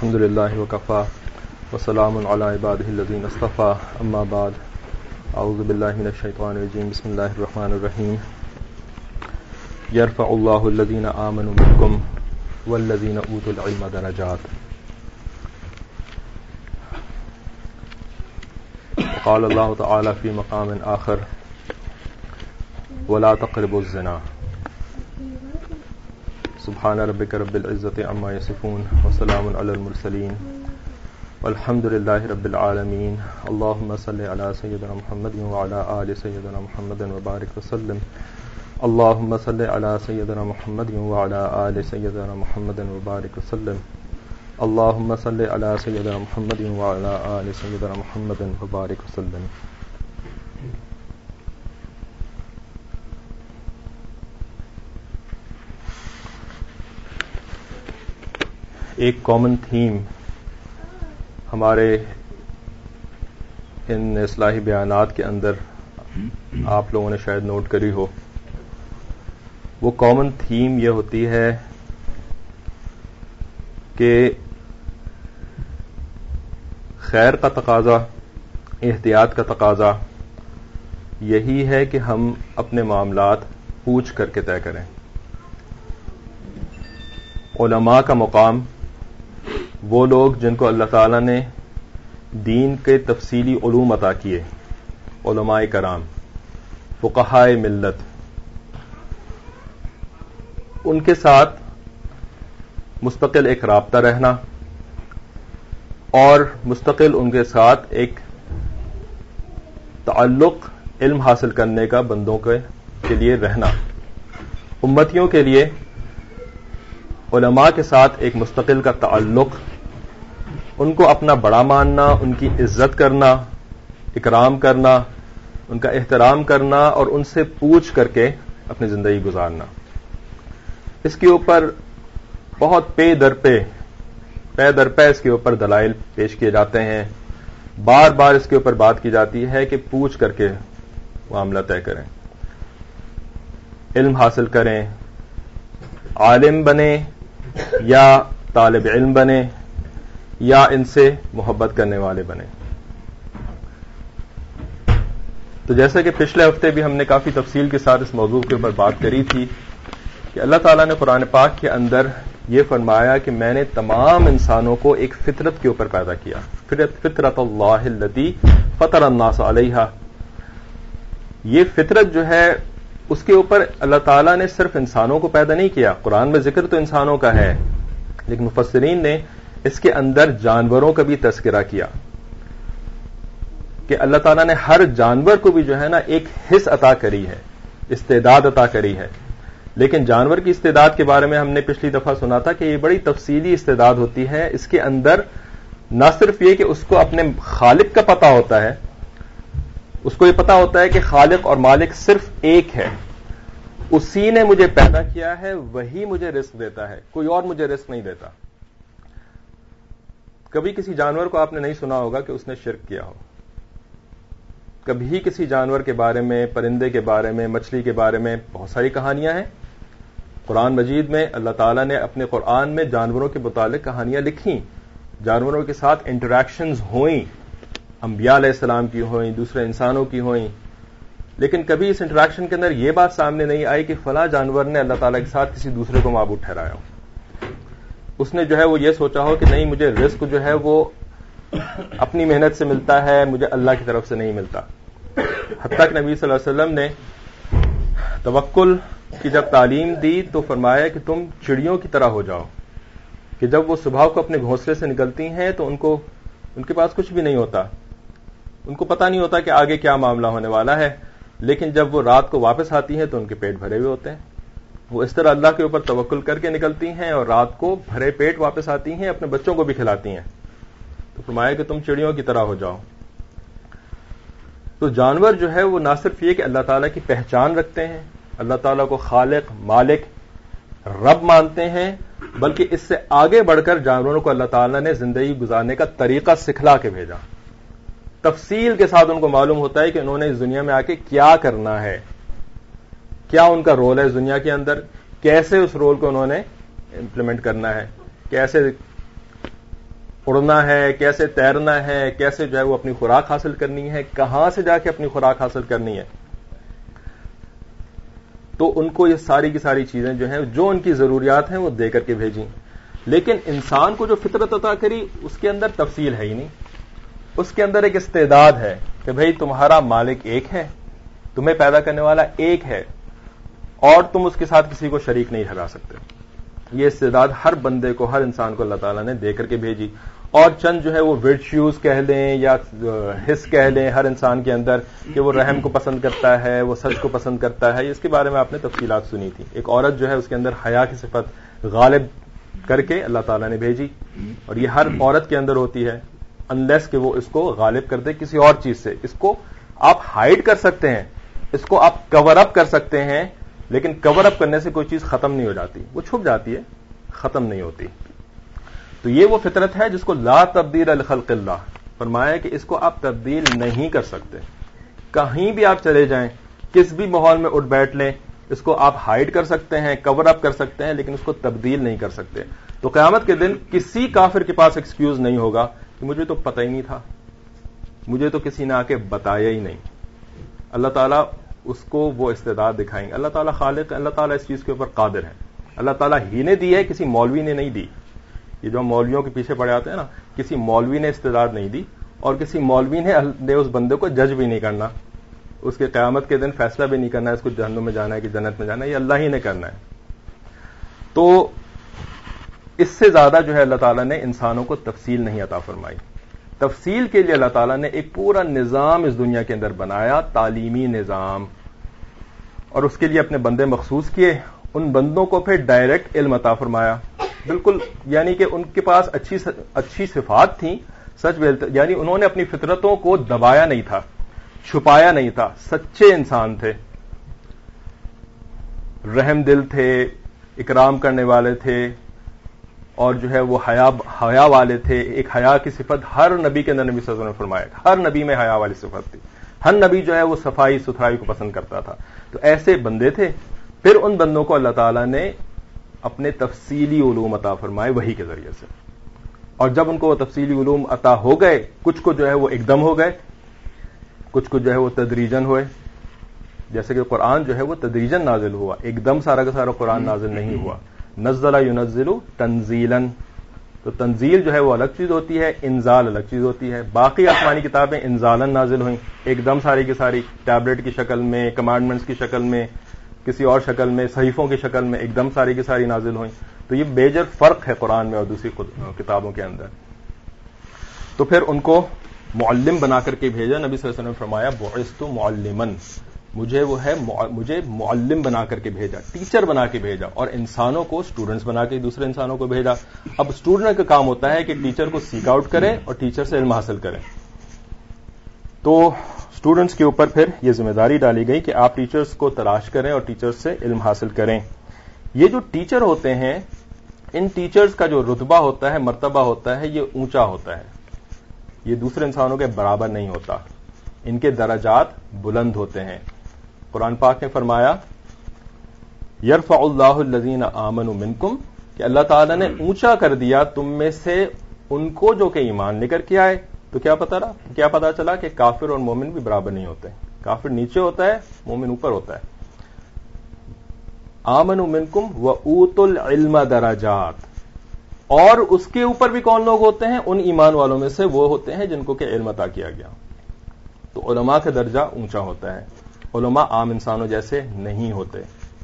الحمد لله وكفى وسلام على عباده الذين اصطفى اما بعد اعوذ بالله من الشيطان الرجيم بسم الله الرحمن الرحيم يرفع الله الذين آمنوا منكم والذين اوتوا العلم درجات قال الله تعالى في مقام آخر ولا تقربوا الزنا سبحان ربك رب العزة عما يصفون وسلام على المرسلين والحمد لله رب العالمين اللهم صل على سيدنا محمد وعلى آل سيدنا محمد وبارك وسلم اللهم صل على سيدنا محمد وعلى آل سيدنا محمد وبارك وسلم اللهم صل على سيدنا محمد وعلى آل سيدنا محمد وبارك وسلم. ایک کامن تھیم ہمارے ان اصلاحی بیانات کے اندر آپ لوگوں نے شاید نوٹ کری ہو. وہ کامن تھیم یہ ہوتی ہے کہ خیر کا تقاضا، احتیاط کا تقاضا یہی ہے کہ ہم اپنے معاملات پوچھ کر کے طے کریں. علماء کا مقام، وہ لوگ جن کو اللہ تعالیٰ نے دین کے تفصیلی علوم عطا کیے، علماء کرام، فقہائے ملت، ان کے ساتھ مستقل ایک رابطہ رہنا اور مستقل ان کے ساتھ ایک تعلق علم حاصل کرنے کا بندوں کے لیے رہنا. امتیوں کے لیے علماء کے ساتھ ایک مستقل کا تعلق، ان کو اپنا بڑا ماننا، ان کی عزت کرنا، اکرام کرنا، ان کا احترام کرنا اور ان سے پوچھ کر کے اپنی زندگی گزارنا. اس کے اوپر بہت پے در پے اس کے اوپر دلائل پیش کیے جاتے ہیں. بار بار اس کے اوپر بات کی جاتی ہے کہ پوچھ کر کے معاملہ طے کریں، علم حاصل کریں، عالم بنے یا طالب علم بنے یا ان سے محبت کرنے والے بنے. تو جیسا کہ پچھلے ہفتے بھی ہم نے کافی تفصیل کے ساتھ اس موضوع کے اوپر بات کری تھی کہ اللہ تعالیٰ نے قرآن پاک کے اندر یہ فرمایا کہ میں نے تمام انسانوں کو ایک فطرت کے اوپر پیدا کیا. فطرت اللہ التی فطر الناس علیہا. یہ فطرت جو ہے اس کے اوپر اللہ تعالیٰ نے صرف انسانوں کو پیدا نہیں کیا. قرآن میں ذکر تو انسانوں کا ہے، لیکن مفسرین نے اس کے اندر جانوروں کا بھی تذکرہ کیا کہ اللہ تعالیٰ نے ہر جانور کو بھی جو ہے نا ایک حص عطا کری ہے، استعداد عطا کری ہے. لیکن جانور کی استعداد کے بارے میں ہم نے پچھلی دفعہ سنا تھا کہ یہ بڑی تفصیلی استعداد ہوتی ہے. اس کے اندر نہ صرف یہ کہ اس کو اپنے خالق کا پتہ ہوتا ہے، اس کو یہ پتا ہوتا ہے کہ خالق اور مالک صرف ایک ہے، اسی نے مجھے پیدا کیا ہے، وہی مجھے رزق دیتا ہے، کوئی اور مجھے رزق نہیں دیتا. کبھی کسی جانور کو آپ نے نہیں سنا ہوگا کہ اس نے شرک کیا ہو. کبھی کسی جانور کے بارے میں، پرندے کے بارے میں، مچھلی کے بارے میں بہت ساری کہانیاں ہیں. قرآن مجید میں اللہ تعالیٰ نے اپنے قرآن میں جانوروں کے متعلق کہانیاں لکھیں، جانوروں کے ساتھ انٹریکشنز ہوئیں، انبیاء علیہ السلام کی ہوئیں، دوسرے انسانوں کی ہوئیں. لیکن کبھی اس انٹریکشن کے اندر یہ بات سامنے نہیں آئی کہ فلاں جانور نے اللہ تعالیٰ کے ساتھ کسی دوسرے کو معبود ٹھہرایا ہو. اس نے جو ہے وہ یہ سوچا ہو کہ نہیں، مجھے رزق جو ہے وہ اپنی محنت سے ملتا ہے، مجھے اللہ کی طرف سے نہیں ملتا. حتیٰ کہ نبی صلی اللہ علیہ وسلم نے توکل کی جب تعلیم دی تو فرمایا کہ تم چڑیوں کی طرح ہو جاؤ کہ جب وہ صبح کو اپنے گھونسلے سے نکلتی ہیں تو ان کے پاس کچھ بھی نہیں ہوتا، ان کو پتہ نہیں ہوتا کہ آگے کیا معاملہ ہونے والا ہے. لیکن جب وہ رات کو واپس آتی ہیں تو ان کے پیٹ بھرے ہوئے ہوتے ہیں. وہ اس طرح اللہ کے اوپر توکل کر کے نکلتی ہیں اور رات کو بھرے پیٹ واپس آتی ہیں، اپنے بچوں کو بھی کھلاتی ہیں. تو فرمایا کہ تم چڑیوں کی طرح ہو جاؤ. تو جانور جو ہے وہ نہ صرف یہ کہ اللہ تعالیٰ کی پہچان رکھتے ہیں، اللہ تعالیٰ کو خالق، مالک، رب مانتے ہیں، بلکہ اس سے آگے بڑھ کر جانوروں کو اللہ تعالیٰ نے زندگی گزارنے کا طریقہ سکھلا کے بھیجا. تفصیل کے ساتھ ان کو معلوم ہوتا ہے کہ انہوں نے اس دنیا میں آ کے کیا کرنا ہے، کیا ان کا رول ہے اس دنیا کے اندر، کیسے اس رول کو انہوں نے امپلیمنٹ کرنا ہے، کیسے اڑنا ہے, کیسے تیرنا ہے, کیسے جو ہے وہ اپنی خوراک حاصل کرنی ہے, کہاں سے جا کے اپنی خوراک حاصل کرنی ہے. تو ان کو یہ ساری کی ساری چیزیں جو ہیں, جو ان کی ضروریات ہیں وہ دے کر کے بھیجیں. لیکن انسان کو جو فطرت عطا کری اس کے اندر تفصیل ہے ہی نہیں. اس کے اندر ایک استعداد ہے کہ بھئی تمہارا مالک ایک ہے, تمہیں پیدا کرنے والا ایک ہے, اور تم اس کے ساتھ کسی کو شریک نہیں ٹھہرا سکتے. یہ استعداد ہر بندے کو, ہر انسان کو اللہ تعالیٰ نے دے کر کے بھیجی. اور چند جو ہے وہ ورچیوز کہہ لیں یا حص کہہ لیں ہر انسان کے اندر, کہ وہ رحم کو پسند کرتا ہے, وہ سچ کو پسند کرتا ہے. اس کے بارے میں آپ نے تفصیلات سنی تھی. ایک عورت جو ہے اس کے اندر حیا کی صفت غالب کر کے اللہ تعالیٰ نے بھیجی, اور یہ ہر عورت کے اندر ہوتی ہے, انلیس کہ وہ اس کو غالب کر دے کسی اور چیز سے. اس کو آپ ہائیڈ کر سکتے ہیں, اس کو آپ کور اپ کر سکتے ہیں, لیکن کور اپ کرنے سے کوئی چیز ختم نہیں ہو جاتی, وہ چھپ جاتی ہے, ختم نہیں ہوتی. تو یہ وہ فطرت ہے جس کو لا تبدیل لخلق اللہ فرمایا ہے کہ اس کو آپ تبدیل نہیں کر سکتے. کہیں بھی آپ چلے جائیں, کس بھی ماحول میں اٹھ بیٹھ لیں, اس کو آپ ہائیڈ کر سکتے ہیں, کور اپ کر سکتے ہیں, لیکن اس کو تبدیل نہیں کر سکتے. تو قیامت کے دن کسی کافر کے پاس ایکسکیوز نہیں ہوگا کہ مجھے تو پتہ ہی نہیں تھا, مجھے تو کسی نے آ کے بتایا ہی نہیں. اللہ تعالیٰ اس کو وہ استعداد دکھائیں گے. اللہ تعالیٰ خالق ہے, اللہ تعالیٰ اس چیز کے اوپر قادر ہے. اللہ تعالیٰ ہی نے دی ہے, کسی مولوی نے نہیں دی. یہ جو مولویوں کے پیچھے پڑے آتے ہیں نا, کسی مولوی نے استعداد نہیں دی, اور کسی مولوی نے اس بندے کو جج بھی نہیں کرنا, اس کے قیامت کے دن فیصلہ بھی نہیں کرنا ہے اس کو جہنم میں جانا ہے کہ جنت میں جانا ہے. یہ اللہ ہی نے کرنا ہے. تو اس سے زیادہ جو ہے اللہ تعالیٰ نے انسانوں کو تفصیل نہیں عطا فرمائی. تفصیل کے لیے اللہ تعالیٰ نے ایک پورا نظام اس دنیا کے اندر بنایا, تعلیمی نظام, اور اس کے لیے اپنے بندے مخصوص کیے. ان بندوں کو پھر ڈائریکٹ علم عطا فرمایا, بالکل, یعنی کہ ان کے پاس اچھی صفات تھیں, سچ بولتے, یعنی انہوں نے اپنی فطرتوں کو دبایا نہیں تھا, چھپایا نہیں تھا, سچے انسان تھے, رحم دل تھے, اکرام کرنے والے تھے, اور جو ہے وہ حیا والے تھے. ایک حیا کی صفت ہر نبی کے اندر نبی صلی اللہ علیہ وسلم نے فرمایا, ہر نبی میں حیا والی صفت تھی. ہر نبی جو ہے وہ صفائی ستھرائی کو پسند کرتا تھا. تو ایسے بندے تھے. پھر ان بندوں کو اللہ تعالیٰ نے اپنے تفصیلی علوم عطا فرمائے وحی کے ذریعے سے, اور جب ان کو وہ تفصیلی علوم عطا ہو گئے, کچھ کو جو ہے وہ ایک دم ہو گئے, کچھ کو جو ہے وہ تدریجن ہوئے. جیسے کہ قرآن جو ہے وہ تدریجن نازل ہوا, ایک دم سارا کا سارا قرآن نازل نہیں ہوا. نزل ینزل تنزیلا, تو تنزیل جو ہے وہ الگ چیز ہوتی ہے, انزال الگ چیز ہوتی ہے. باقی آسمانی کتابیں انزالن نازل ہوئیں, ایک دم ساری کی ساری, ٹیبلٹ کی شکل میں, کمانڈمنٹس کی شکل میں, کسی اور شکل میں, صحیفوں کی شکل میں, ایک دم ساری کی ساری نازل ہوئیں. تو یہ میجر فرق ہے قرآن میں اور دوسری کتابوں کے اندر. تو پھر ان کو معلم بنا کر کے بھیجا. نبی صلی اللہ علیہ وسلم نے فرمایا بعثت معلما, مجھے معلم بنا کر کے بھیجا, ٹیچر بنا کے بھیجا, اور انسانوں کو اسٹوڈنٹس بنا کے دوسرے انسانوں کو بھیجا. اب اسٹوڈنٹ کا کام ہوتا ہے کہ ٹیچر کو سیک آؤٹ کرے اور ٹیچر سے علم حاصل کرے. تو اسٹوڈنٹس کے اوپر پھر یہ ذمہ داری ڈالی گئی کہ آپ ٹیچرز کو تلاش کریں اور ٹیچرز سے علم حاصل کریں. یہ جو ٹیچر ہوتے ہیں, ان ٹیچرز کا جو رتبہ ہوتا ہے, مرتبہ ہوتا ہے, یہ اونچا ہوتا ہے, یہ دوسرے انسانوں کے برابر نہیں ہوتا. ان کے درجات بلند ہوتے ہیں. قرآن پاک نے فرمایا یرفع اللہ الذین آمنوا منکم, کہ اللہ تعالیٰ نے اونچا کر دیا تم میں سے ان کو جو کہ ایمان لے کر کے آئے. تو کیا پتا چلا کہ کافر اور مومن بھی برابر نہیں ہوتے. کافر نیچے ہوتا ہے, مومن اوپر ہوتا ہے. آمنوا منکم وأوتوا العلم درجات, اور اس کے اوپر بھی کون لوگ ہوتے ہیں؟ ان ایمان والوں میں سے وہ ہوتے ہیں جن کو کہ علم عطا کیا گیا. تو علماء کا درجہ اونچا ہوتا ہے. علماء عام انسانوں جیسے نہیں ہوتے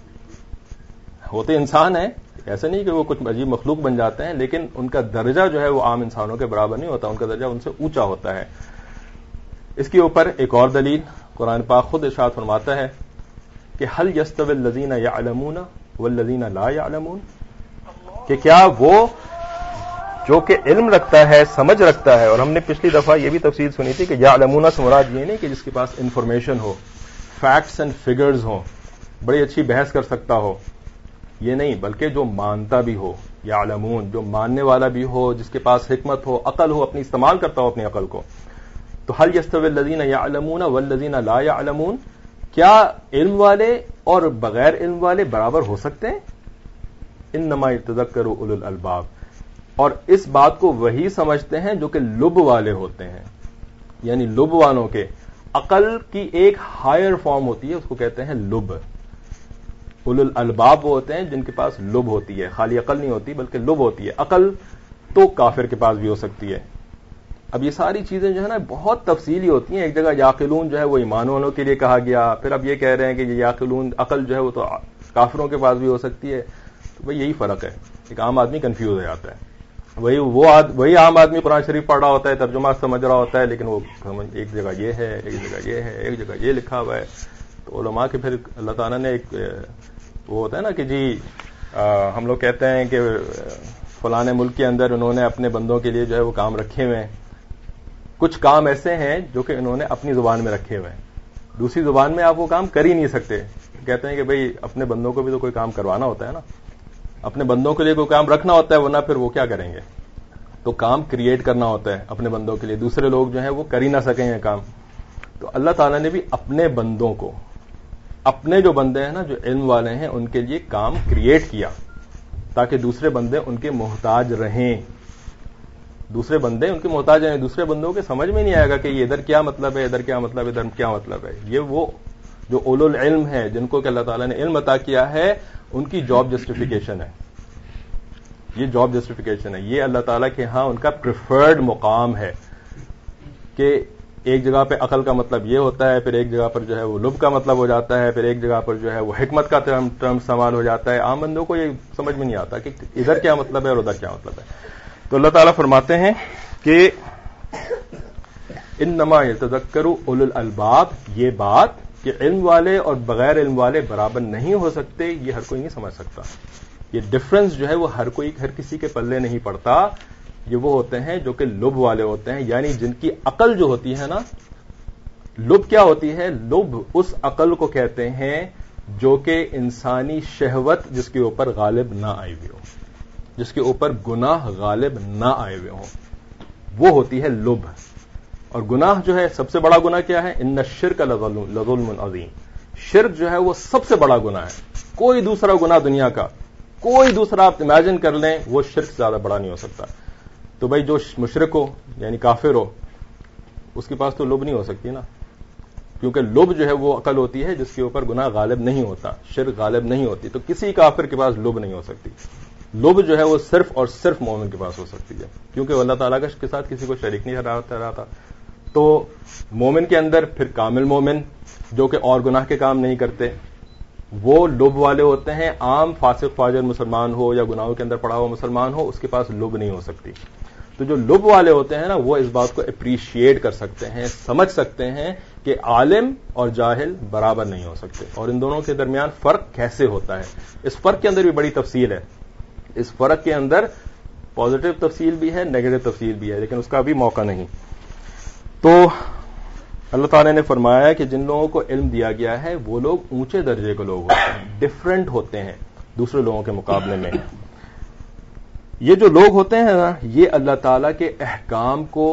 انسان ہیں, ایسا نہیں کہ وہ کچھ عجیب مخلوق بن جاتے ہیں, لیکن ان کا درجہ جو ہے وہ عام انسانوں کے برابر نہیں ہوتا, ان کا درجہ ان سے اونچا ہوتا ہے. اس کے اوپر ایک اور دلیل قرآن پاک خود ارشاد فرماتا ہے کہ هل يستوي الذين يعلمون والذين لا يعلمون, کہ کیا وہ جو کہ علم رکھتا ہے, سمجھ رکھتا ہے, اور ہم نے پچھلی دفعہ یہ بھی تفصیل سنی تھی کہ یعلمون سے مراد یہ نہیں کہ جس کے پاس انفارمیشن ہو, فیکٹس اینڈ فگرز ہوں, بڑی اچھی بحث کر سکتا ہو, یہ نہیں, بلکہ جو مانتا بھی ہو. یعلمون, جو ماننے والا بھی ہو, جس کے پاس حکمت ہو, عقل ہو, اپنی استعمال کرتا ہو اپنی عقل کو. تو هل يستوي الذين يعلمون والذين لا يعلمون, کیا علم والے اور بغیر علم والے برابر ہو سکتے ہیں؟ انما يتذكر اولو الالباب, اور اس بات کو وہی سمجھتے ہیں جو کہ لب والے ہوتے ہیں. یعنی لب والوں کے عقل کی ایک ہائر فارم ہوتی ہے, اس کو کہتے ہیں لب. اولو الالباب وہ ہوتے ہیں جن کے پاس لب ہوتی ہے, خالی عقل نہیں ہوتی بلکہ لب ہوتی ہے. عقل تو کافر کے پاس بھی ہو سکتی ہے. اب یہ ساری چیزیں جو ہے نا بہت تفصیلی ہوتی ہیں. ایک جگہ یاقلون جو ہے وہ ایمان والوں کے لیے کہا گیا, پھر اب یہ کہہ رہے ہیں کہ یہ یاقلون عقل جو ہے وہ تو کافروں کے پاس بھی ہو سکتی ہے. تو بھئی یہی فرق ہے, ایک عام آدمی کنفیوز ہو جاتا ہے. وہی عام آدمی قرآن شریف پڑھ رہا ہوتا ہے, ترجمہ سمجھ رہا ہوتا ہے, لیکن وہ ایک جگہ یہ ہے, ایک جگہ یہ ہے, ایک جگہ یہ لکھا ہوا ہے. تو علماء کے پھر اللہ تعالیٰ نے ایک وہ ہوتا ہے نا کہ جی ہم لوگ کہتے ہیں کہ فلاں ملک کے اندر انہوں نے اپنے بندوں کے لیے جو ہے وہ کام رکھے ہوئے ہیں. کچھ کام ایسے ہیں جو کہ انہوں نے اپنی زبان میں رکھے ہوئے ہیں, دوسری زبان میں آپ وہ کام کر ہی نہیں سکتے. کہتے ہیں کہ بھئی اپنے بندوں کو بھی تو کوئی کام کروانا ہوتا ہے نا, اپنے بندوں کے لیے کوئی کام رکھنا ہوتا ہے, ورنہ پھر وہ کیا کریں گے. تو کام کریٹ کرنا ہوتا ہے اپنے بندوں کے لیے, دوسرے لوگ جو ہیں وہ کر ہی نہ سکیں یہ کام. تو اللہ تعالیٰ نے بھی اپنے بندوں کو, اپنے جو بندے ہیں نا جو علم والے ہیں, ان کے لیے کام کریٹ کیا تاکہ دوسرے بندے ان کے محتاج رہیں. دوسرے بندے ان کے محتاج رہیں. دوسرے بندوں کے سمجھ میں نہیں آئے گا کہ یہ ادھر کیا مطلب ہے, ادھر کیا مطلب ہے, ادھر کیا مطلب ہے. یہ وہ جو اولو العلم ہے جن کو کہ اللہ تعالیٰ نے علم عطا کیا ہے, ان کی جاب جسٹیفیکیشن ہے. یہ جاب جسٹیفیکیشن ہے, یہ اللہ تعالیٰ کے ہاں ان کا پریفرڈ مقام ہے کہ ایک جگہ پہ عقل کا مطلب یہ ہوتا ہے, پھر ایک جگہ پر جو ہے وہ لب کا مطلب ہو جاتا ہے, پھر ایک جگہ پر جو ہے وہ حکمت کا ٹرم استعمال ہو جاتا ہے. عام بندوں کو یہ سمجھ میں نہیں آتا کہ ادھر کیا مطلب ہے اور ادھر کیا مطلب ہے. تو اللہ تعالیٰ فرماتے ہیں کہ انما یتذکر اولو الالباب, یہ بات کہ علم والے اور بغیر علم والے برابر نہیں ہو سکتے, یہ ہر کوئی نہیں سمجھ سکتا. یہ ڈفرنس جو ہے وہ ہر کسی کے پلے نہیں پڑتا. یہ وہ ہوتے ہیں جو کہ لب والے ہوتے ہیں, یعنی جن کی عقل جو ہوتی ہے نا, لب کیا ہوتی ہے؟ لب اس عقل کو کہتے ہیں جو کہ انسانی شہوت جس کے اوپر غالب نہ آئی ہوئی ہو, جس کے اوپر گناہ غالب نہ آئے ہوئے ہوں, وہ ہوتی ہے لب. اور گناہ جو ہے سب سے بڑا گناہ کیا ہے؟ ان الشرک لظلم عظیم. شرک جو ہے وہ سب سے بڑا گناہ ہے. کوئی دوسرا گناہ دنیا کا, کوئی دوسرا آپ امیجن کر لیں, وہ شرک سے زیادہ بڑا نہیں ہو سکتا. تو بھائی جو مشرک ہو یعنی کافر ہو, اس کے پاس تو لب نہیں ہو سکتی نا, کیونکہ لب جو ہے وہ عقل ہوتی ہے جس کے اوپر گناہ غالب نہیں ہوتا, شرک غالب نہیں ہوتی. تو کسی کافر کے پاس لب نہیں ہو سکتی. لب جو ہے وہ صرف اور صرف مومن کے پاس ہو سکتی ہے, کیونکہ اللہ تعالیٰ کے ساتھ کسی کو شریک نہیں ٹھہراتا. تو مومن کے اندر پھر کامل مومن جو کہ اور گناہ کے کام نہیں کرتے, وہ لب والے ہوتے ہیں. عام فاسق فاجر مسلمان ہو یا گناہوں کے اندر پڑا ہوا مسلمان ہو, اس کے پاس لب نہیں ہو سکتی. تو جو لب والے ہوتے ہیں نا, وہ اس بات کو اپریشیٹ کر سکتے ہیں, سمجھ سکتے ہیں کہ عالم اور جاہل برابر نہیں ہو سکتے, اور ان دونوں کے درمیان فرق کیسے ہوتا ہے. اس فرق کے اندر بھی بڑی تفصیل ہے. اس فرق کے اندر پازیٹو تفصیل بھی ہے, نیگیٹو تفصیل بھی ہے, لیکن اس کا بھی موقع نہیں. تو اللہ تعالیٰ نے فرمایا کہ جن لوگوں کو علم دیا گیا ہے وہ لوگ اونچے درجے کے لوگ ہوتے ہیں, ڈفرنٹ ہوتے ہیں دوسرے لوگوں کے مقابلے میں. یہ جو لوگ ہوتے ہیں نا, یہ اللہ تعالیٰ کے احکام کو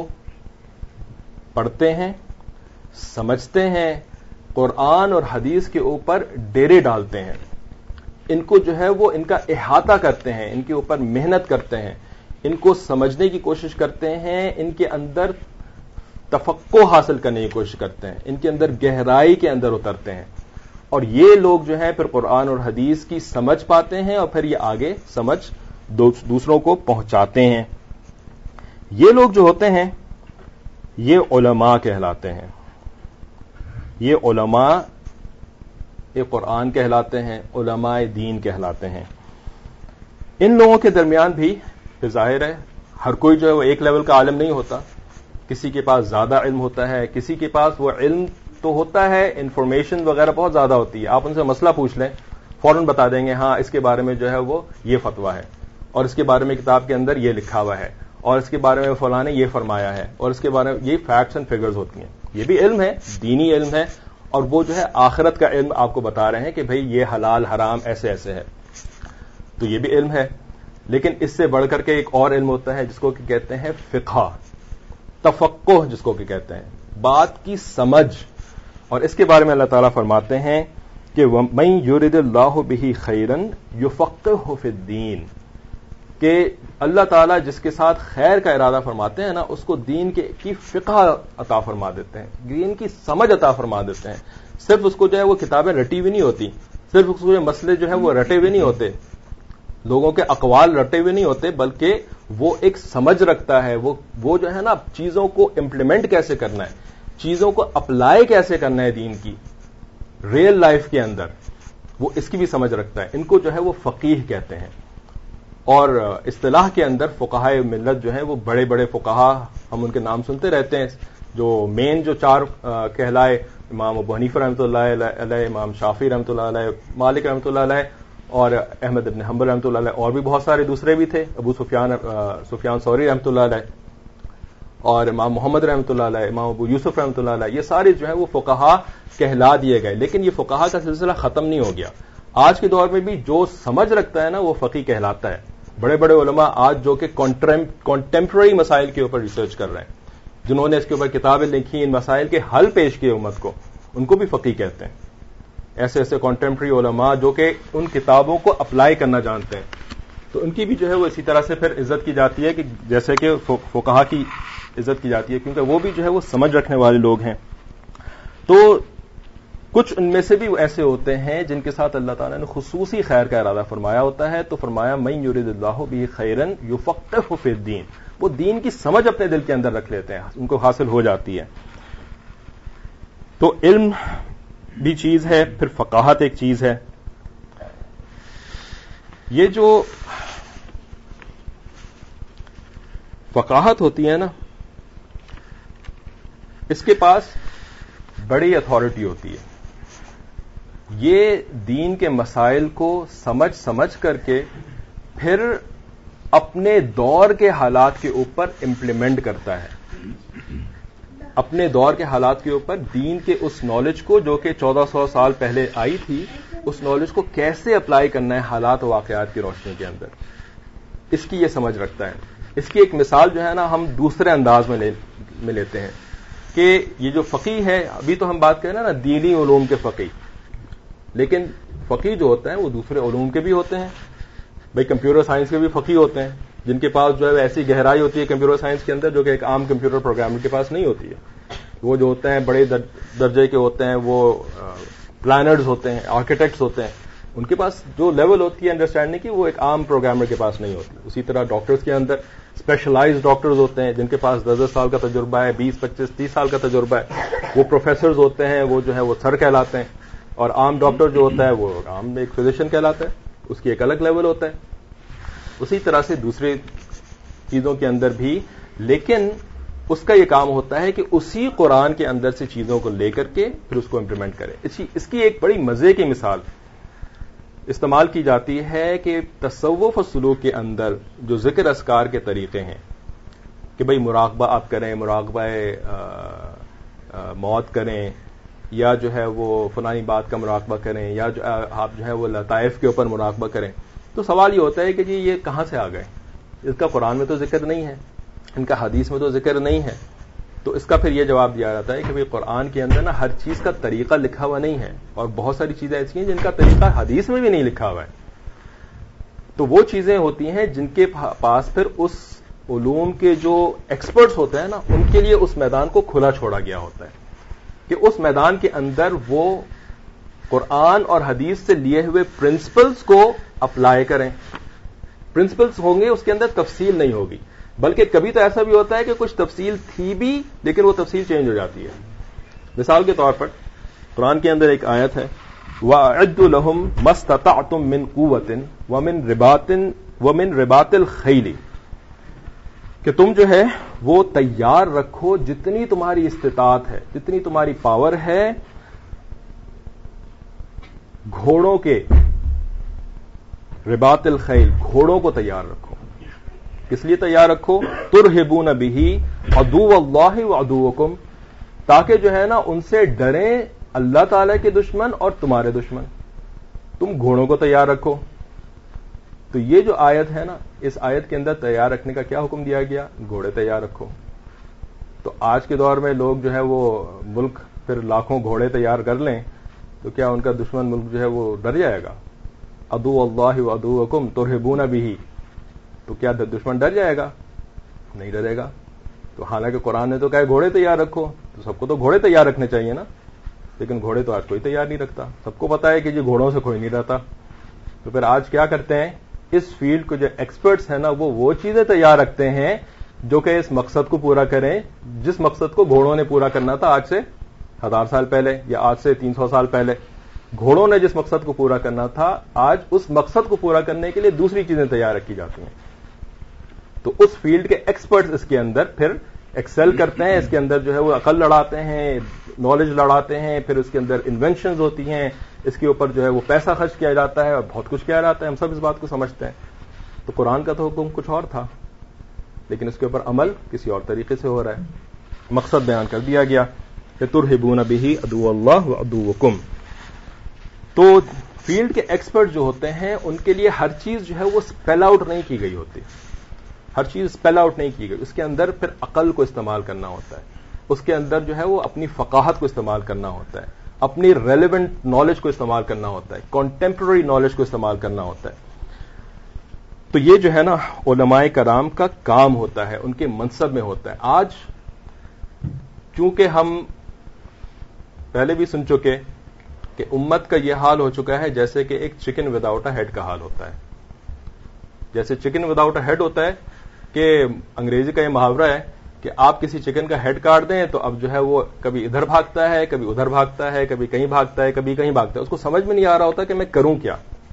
پڑھتے ہیں, سمجھتے ہیں, قرآن اور حدیث کے اوپر ڈیرے ڈالتے ہیں, ان کو جو ہے وہ ان کا احاطہ کرتے ہیں, ان کے اوپر محنت کرتے ہیں, ان کو سمجھنے کی کوشش کرتے ہیں, ان کے اندر تفقع حاصل کرنے کی کوشش کرتے ہیں, ان کے اندر گہرائی کے اندر اترتے ہیں. اور یہ لوگ جو ہیں پھر قرآن اور حدیث کی سمجھ پاتے ہیں, اور پھر یہ آگے سمجھ دوسروں کو پہنچاتے ہیں. یہ لوگ جو ہوتے ہیں یہ علماء کہلاتے ہیں. یہ علماء قرآن کہلاتے ہیں, علماء دین کہلاتے ہیں. ان لوگوں کے درمیان بھی ظاہر ہے ہر کوئی جو ہے وہ ایک لیول کا عالم نہیں ہوتا. کسی کے پاس زیادہ علم ہوتا ہے, کسی کے پاس وہ علم تو ہوتا ہے, انفارمیشن وغیرہ بہت زیادہ ہوتی ہے. آپ ان سے مسئلہ پوچھ لیں, فوراً بتا دیں گے ہاں اس کے بارے میں جو ہے وہ یہ فتویٰ ہے, اور اس کے بارے میں کتاب کے اندر یہ لکھا ہوا ہے, اور اس کے بارے میں فلاں نے یہ فرمایا ہے, اور اس کے بارے میں یہ فیکٹس اینڈ فگرز ہوتی ہیں. یہ بھی علم ہے, دینی علم ہے, اور وہ جو ہے آخرت کا علم آپ کو بتا رہے ہیں کہ بھئی یہ حلال حرام ایسے ایسے ہے. تو یہ بھی علم ہے. لیکن اس سے بڑھ کر کے ایک اور علم ہوتا ہے جس کو کہ کہتے ہیں فقہ, تفقہ جس کو کہ کہتے ہیں, بات کی سمجھ. اور اس کے بارے میں اللہ تعالیٰ فرماتے ہیں کہ وَمَن يُرِدِ اللَّهُ بِهِ خَيْرًا يُفَقِّهْهُ فِي الدِّينِ. کہ اللہ تعالیٰ جس کے ساتھ خیر کا ارادہ فرماتے ہیں نا، اس کو دین کی فقہ عطا فرما دیتے ہیں، دین کی سمجھ عطا فرما دیتے ہیں. صرف اس کو جو ہے وہ کتابیں رٹی ہوئی نہیں ہوتی، صرف اس کو مسئلے جو ہے وہ رٹے ہوئے نہیں ہوتے، لوگوں کے اقوال رٹے ہوئے نہیں ہوتے، بلکہ وہ ایک سمجھ رکھتا ہے. وہ جو ہے نا چیزوں کو امپلیمنٹ کیسے کرنا ہے، چیزوں کو اپلائی کیسے کرنا ہے دین کی ریئل لائف کے اندر، وہ اس کی بھی سمجھ رکھتا ہے. ان کو جو ہے وہ فقیہ کہتے ہیں. اور اصطلاح کے اندر فقہائے ملت جو ہیں وہ بڑے بڑے فقہا، ہم ان کے نام سنتے رہتے ہیں. جو مین جو چار کہلائے، امام ابو حنیفہ رحمۃ اللہ علیہ، امام شافعی رحمۃ اللہ علیہ، مالک رحمۃ اللہ علیہ، اور احمد ابن حنبل رحمۃ اللہ علیہ، اور بھی بہت سارے دوسرے بھی تھے، ابو سفیان ثوری رحمۃ اللہ علیہ، اور امام محمد رحمۃ اللہ علیہ، امام ابو یوسف رحمۃ اللہ علیہ. یہ سارے جو ہیں وہ فقہا کہلا دیے گئے. لیکن یہ فقہا کا سلسلہ ختم نہیں ہو گیا. آج کے دور میں بھی جو سمجھ رکھتا ہے نا وہ فقیہ کہلاتا ہے. بڑے بڑے علماء آج جو کہ کانٹمپرری مسائل کے اوپر ریسرچ کر رہے ہیں، جنہوں نے اس کے اوپر کتابیں لکھی، ان مسائل کے حل پیش کیے امت کو، ان کو بھی فقیہ کہتے ہیں. ایسے ایسے کانٹمپرری علماء جو کہ ان کتابوں کو اپلائی کرنا جانتے ہیں، تو ان کی بھی جو ہے وہ اسی طرح سے پھر عزت کی جاتی ہے کہ جیسے کہ فقہا کی عزت کی جاتی ہے، کیونکہ وہ بھی جو ہے وہ سمجھ رکھنے والے لوگ ہیں. تو کچھ ان میں سے بھی ایسے ہوتے ہیں جن کے ساتھ اللہ تعالیٰ نے خصوصی خیر کا ارادہ فرمایا ہوتا ہے. تو فرمایا من یرید اللہ بہ خیرا یفقہہ فی الدین، وہ دین کی سمجھ اپنے دل کے اندر رکھ لیتے ہیں، ان کو حاصل ہو جاتی ہے. تو علم بھی چیز ہے، پھر فقاہت ایک چیز ہے. یہ جو فقاہت ہوتی ہے نا، اس کے پاس بڑی اتھارٹی ہوتی ہے. یہ دین کے مسائل کو سمجھ کر کے پھر اپنے دور کے حالات کے اوپر امپلیمنٹ کرتا ہے. اپنے دور کے حالات کے اوپر دین کے اس نالج کو جو کہ 1400 سال پہلے آئی تھی، اس نالج کو کیسے اپلائی کرنا ہے حالات و واقعات کی روشنی کے اندر، اس کی یہ سمجھ رکھتا ہے. اس کی ایک مثال جو ہے نا ہم دوسرے انداز میں لیتے ہیں کہ یہ جو فقیہ ہے، ابھی تو ہم بات کریں نا دینی علوم کے فقیہ، لیکن فقیہ جو ہوتا ہے وہ دوسرے علوم کے بھی ہوتے ہیں. بھئی کمپیوٹر سائنس کے بھی فقیہ ہوتے ہیں، جن کے پاس جو ہے ایسی گہرائی ہوتی ہے کمپیوٹر سائنس کے اندر جو کہ ایک عام کمپیوٹر پروگرامر کے پاس نہیں ہوتی ہے. وہ جو ہوتے ہیں بڑے درجے کے ہوتے ہیں، وہ پلانرز ہوتے ہیں، آرکیٹیکٹس ہوتے ہیں، ان کے پاس جو لیول ہوتی ہے انڈرسٹینڈنگ کی وہ ایک عام پروگرامر کے پاس نہیں ہوتی. اسی طرح ڈاکٹرز کے اندر اسپیشلائزڈ ڈاکٹرز ہوتے ہیں جن کے پاس 10 سال کا تجربہ ہے، 20 25 30 سال کا تجربہ ہے، وہ پروفیسرز ہوتے ہیں، وہ جو ہے وہ سر کہلاتے ہیں. اور عام ڈاکٹر جو ہوتا ہے وہ عام ایک فزیشین کہلاتا ہے، اس کی ایک الگ لیول ہوتا ہے. اسی طرح سے دوسری چیزوں کے اندر بھی، لیکن اس کا یہ کام ہوتا ہے کہ اسی قرآن کے اندر سے چیزوں کو لے کر کے پھر اس کو امپلیمنٹ کرے. اس کی ایک بڑی مزے کی مثال استعمال کی جاتی ہے کہ تصوف و سلوک کے اندر جو ذکر اذکار کے طریقے ہیں کہ بھئی مراقبہ آپ کریں، مراقبہ موت کریں، یا جو ہے وہ فلانی بات کا مراقبہ کریں، یا جو آپ جو ہے وہ لطائف کے اوپر مراقبہ کریں. تو سوال یہ ہوتا ہے کہ جی یہ کہاں سے آ گئے؟ اس کا قرآن میں تو ذکر نہیں ہے، ان کا حدیث میں تو ذکر نہیں ہے. تو اس کا پھر یہ جواب دیا جاتا ہے کہ بھئی قرآن کے اندر نا ہر چیز کا طریقہ لکھا ہوا نہیں ہے، اور بہت ساری چیزیں ایسی ہیں جن کا طریقہ حدیث میں بھی نہیں لکھا ہوا ہے. تو وہ چیزیں ہوتی ہیں جن کے پاس پھر اس علوم کے جو ایکسپرٹس ہوتے ہیں نا، ان کے لیے اس میدان کو کھلا چھوڑا گیا ہوتا ہے کہ اس میدان کے اندر وہ قرآن اور حدیث سے لیے ہوئے پرنسپلز کو اپلائی کریں. پرنسپلز ہوں گے، اس کے اندر تفصیل نہیں ہوگی، بلکہ کبھی تو ایسا بھی ہوتا ہے کہ کچھ تفصیل تھی بھی لیکن وہ تفصیل چینج ہو جاتی ہے. مثال کے طور پر قرآن کے اندر ایک آیت ہے وَأَعِدُّوا لَهُم مَا اسْتَطَعْتُم مِّن قُوَّةٍ وَمِن رِبَاطِ الْخَيْلِ، کہ تم جو ہے وہ تیار رکھو جتنی تمہاری استطاعت ہے، جتنی تمہاری پاور ہے، گھوڑوں کے، رباط الخیل، گھوڑوں کو تیار رکھو. کس لیے تیار رکھو؟ ترہبون بہ عدو اللہ وعدوکم، تاکہ جو ہے نا ان سے ڈریں اللہ تعالی کے دشمن اور تمہارے دشمن. تم گھوڑوں کو تیار رکھو. تو یہ جو آیت ہے نا، اس آیت کے اندر تیار رکھنے کا کیا حکم دیا گیا؟ گھوڑے تیار رکھو. تو آج کے دور میں لوگ جو ہے وہ ملک پھر لاکھوں گھوڑے تیار کر لیں تو کیا ان کا دشمن ملک جو ہے وہ ڈر جائے گا؟ عدو اللہ وعدوکم ترہبون بہ، تو کیا دشمن ڈر جائے گا؟ نہیں ڈرے گا. تو حالانکہ قرآن نے تو کہا گھوڑے تیار رکھو, تو سب کو تو گھوڑے تیار رکھنے چاہیے نا, لیکن گھوڑے تو آج کوئی تیار نہیں رکھتا. سب کو پتا ہے کہ جی گھوڑوں سے کوئی نہیں رہتا. تو پھر آج کیا کرتے ہیں, اس فیلڈ کو جو ایکسپرٹس ہیں نا وہ چیزیں تیار رکھتے ہیں جو کہ اس مقصد کو پورا کریں جس مقصد کو گھوڑوں نے پورا کرنا تھا آج سے 1000 سال پہلے یا آج سے 300 سال پہلے. گھوڑوں نے جس مقصد کو پورا کرنا تھا, آج اس مقصد کو پورا کرنے کے لیے دوسری چیزیں تیار رکھی جاتی ہیں. تو اس فیلڈ کے ایکسپرٹس اس کے اندر پھر ایکسل کرتے ہیں, اس کے اندر جو ہے وہ عقل لڑاتے ہیں, نالج لڑاتے ہیں, پھر اس کے اندر انوینشنز ہوتی ہیں, اس کے اوپر جو ہے وہ پیسہ خرچ کیا جاتا ہے اور بہت کچھ کیا جاتا ہے. ہم سب اس بات کو سمجھتے ہیں. تو قرآن کا تو حکم کچھ اور تھا, لیکن اس کے اوپر عمل کسی اور طریقے سے ہو رہا ہے. مقصد بیان کر دیا گیا کہ ترہبون بہ عدو اللہ وعدوکم. تو فیلڈ کے ایکسپرٹ جو ہوتے ہیں ان کے لیے ہر چیز جو ہے وہ اسپیل آؤٹ نہیں کی گئی ہوتی, ہر چیز اسپیل آؤٹ نہیں کی گئی. اس کے اندر پھر عقل کو استعمال کرنا ہوتا ہے, اس کے اندر جو ہے وہ اپنی فقاہت کو استعمال کرنا ہوتا ہے, اپنی ریلیونٹ نالج کو استعمال کرنا ہوتا ہے, کنٹمپرری نالج کو استعمال کرنا ہوتا ہے. تو یہ جو ہے نا علماء کرام کا کام ہوتا ہے, ان کے منصب میں ہوتا ہے. آج چونکہ ہم پہلے بھی سن چکے کہ امت کا یہ حال ہو چکا ہے جیسے کہ ایک چکن وداؤٹ اے ہیڈ کا حال ہوتا ہے. جیسے چکن وداؤٹ اے ہیڈ ہوتا ہے کہ انگریزی کا یہ محاورہ ہے کہ آپ کسی چکن کا ہیڈ کاٹ دیں تو اب جو ہے وہ کبھی ادھر بھاگتا ہے, کبھی ادھر بھاگتا ہے, کبھی کہیں بھاگتا ہے, کبھی کہیں بھاگتا ہے. اس کو سمجھ میں نہیں آ رہا ہوتا کہ میں کروں کیا.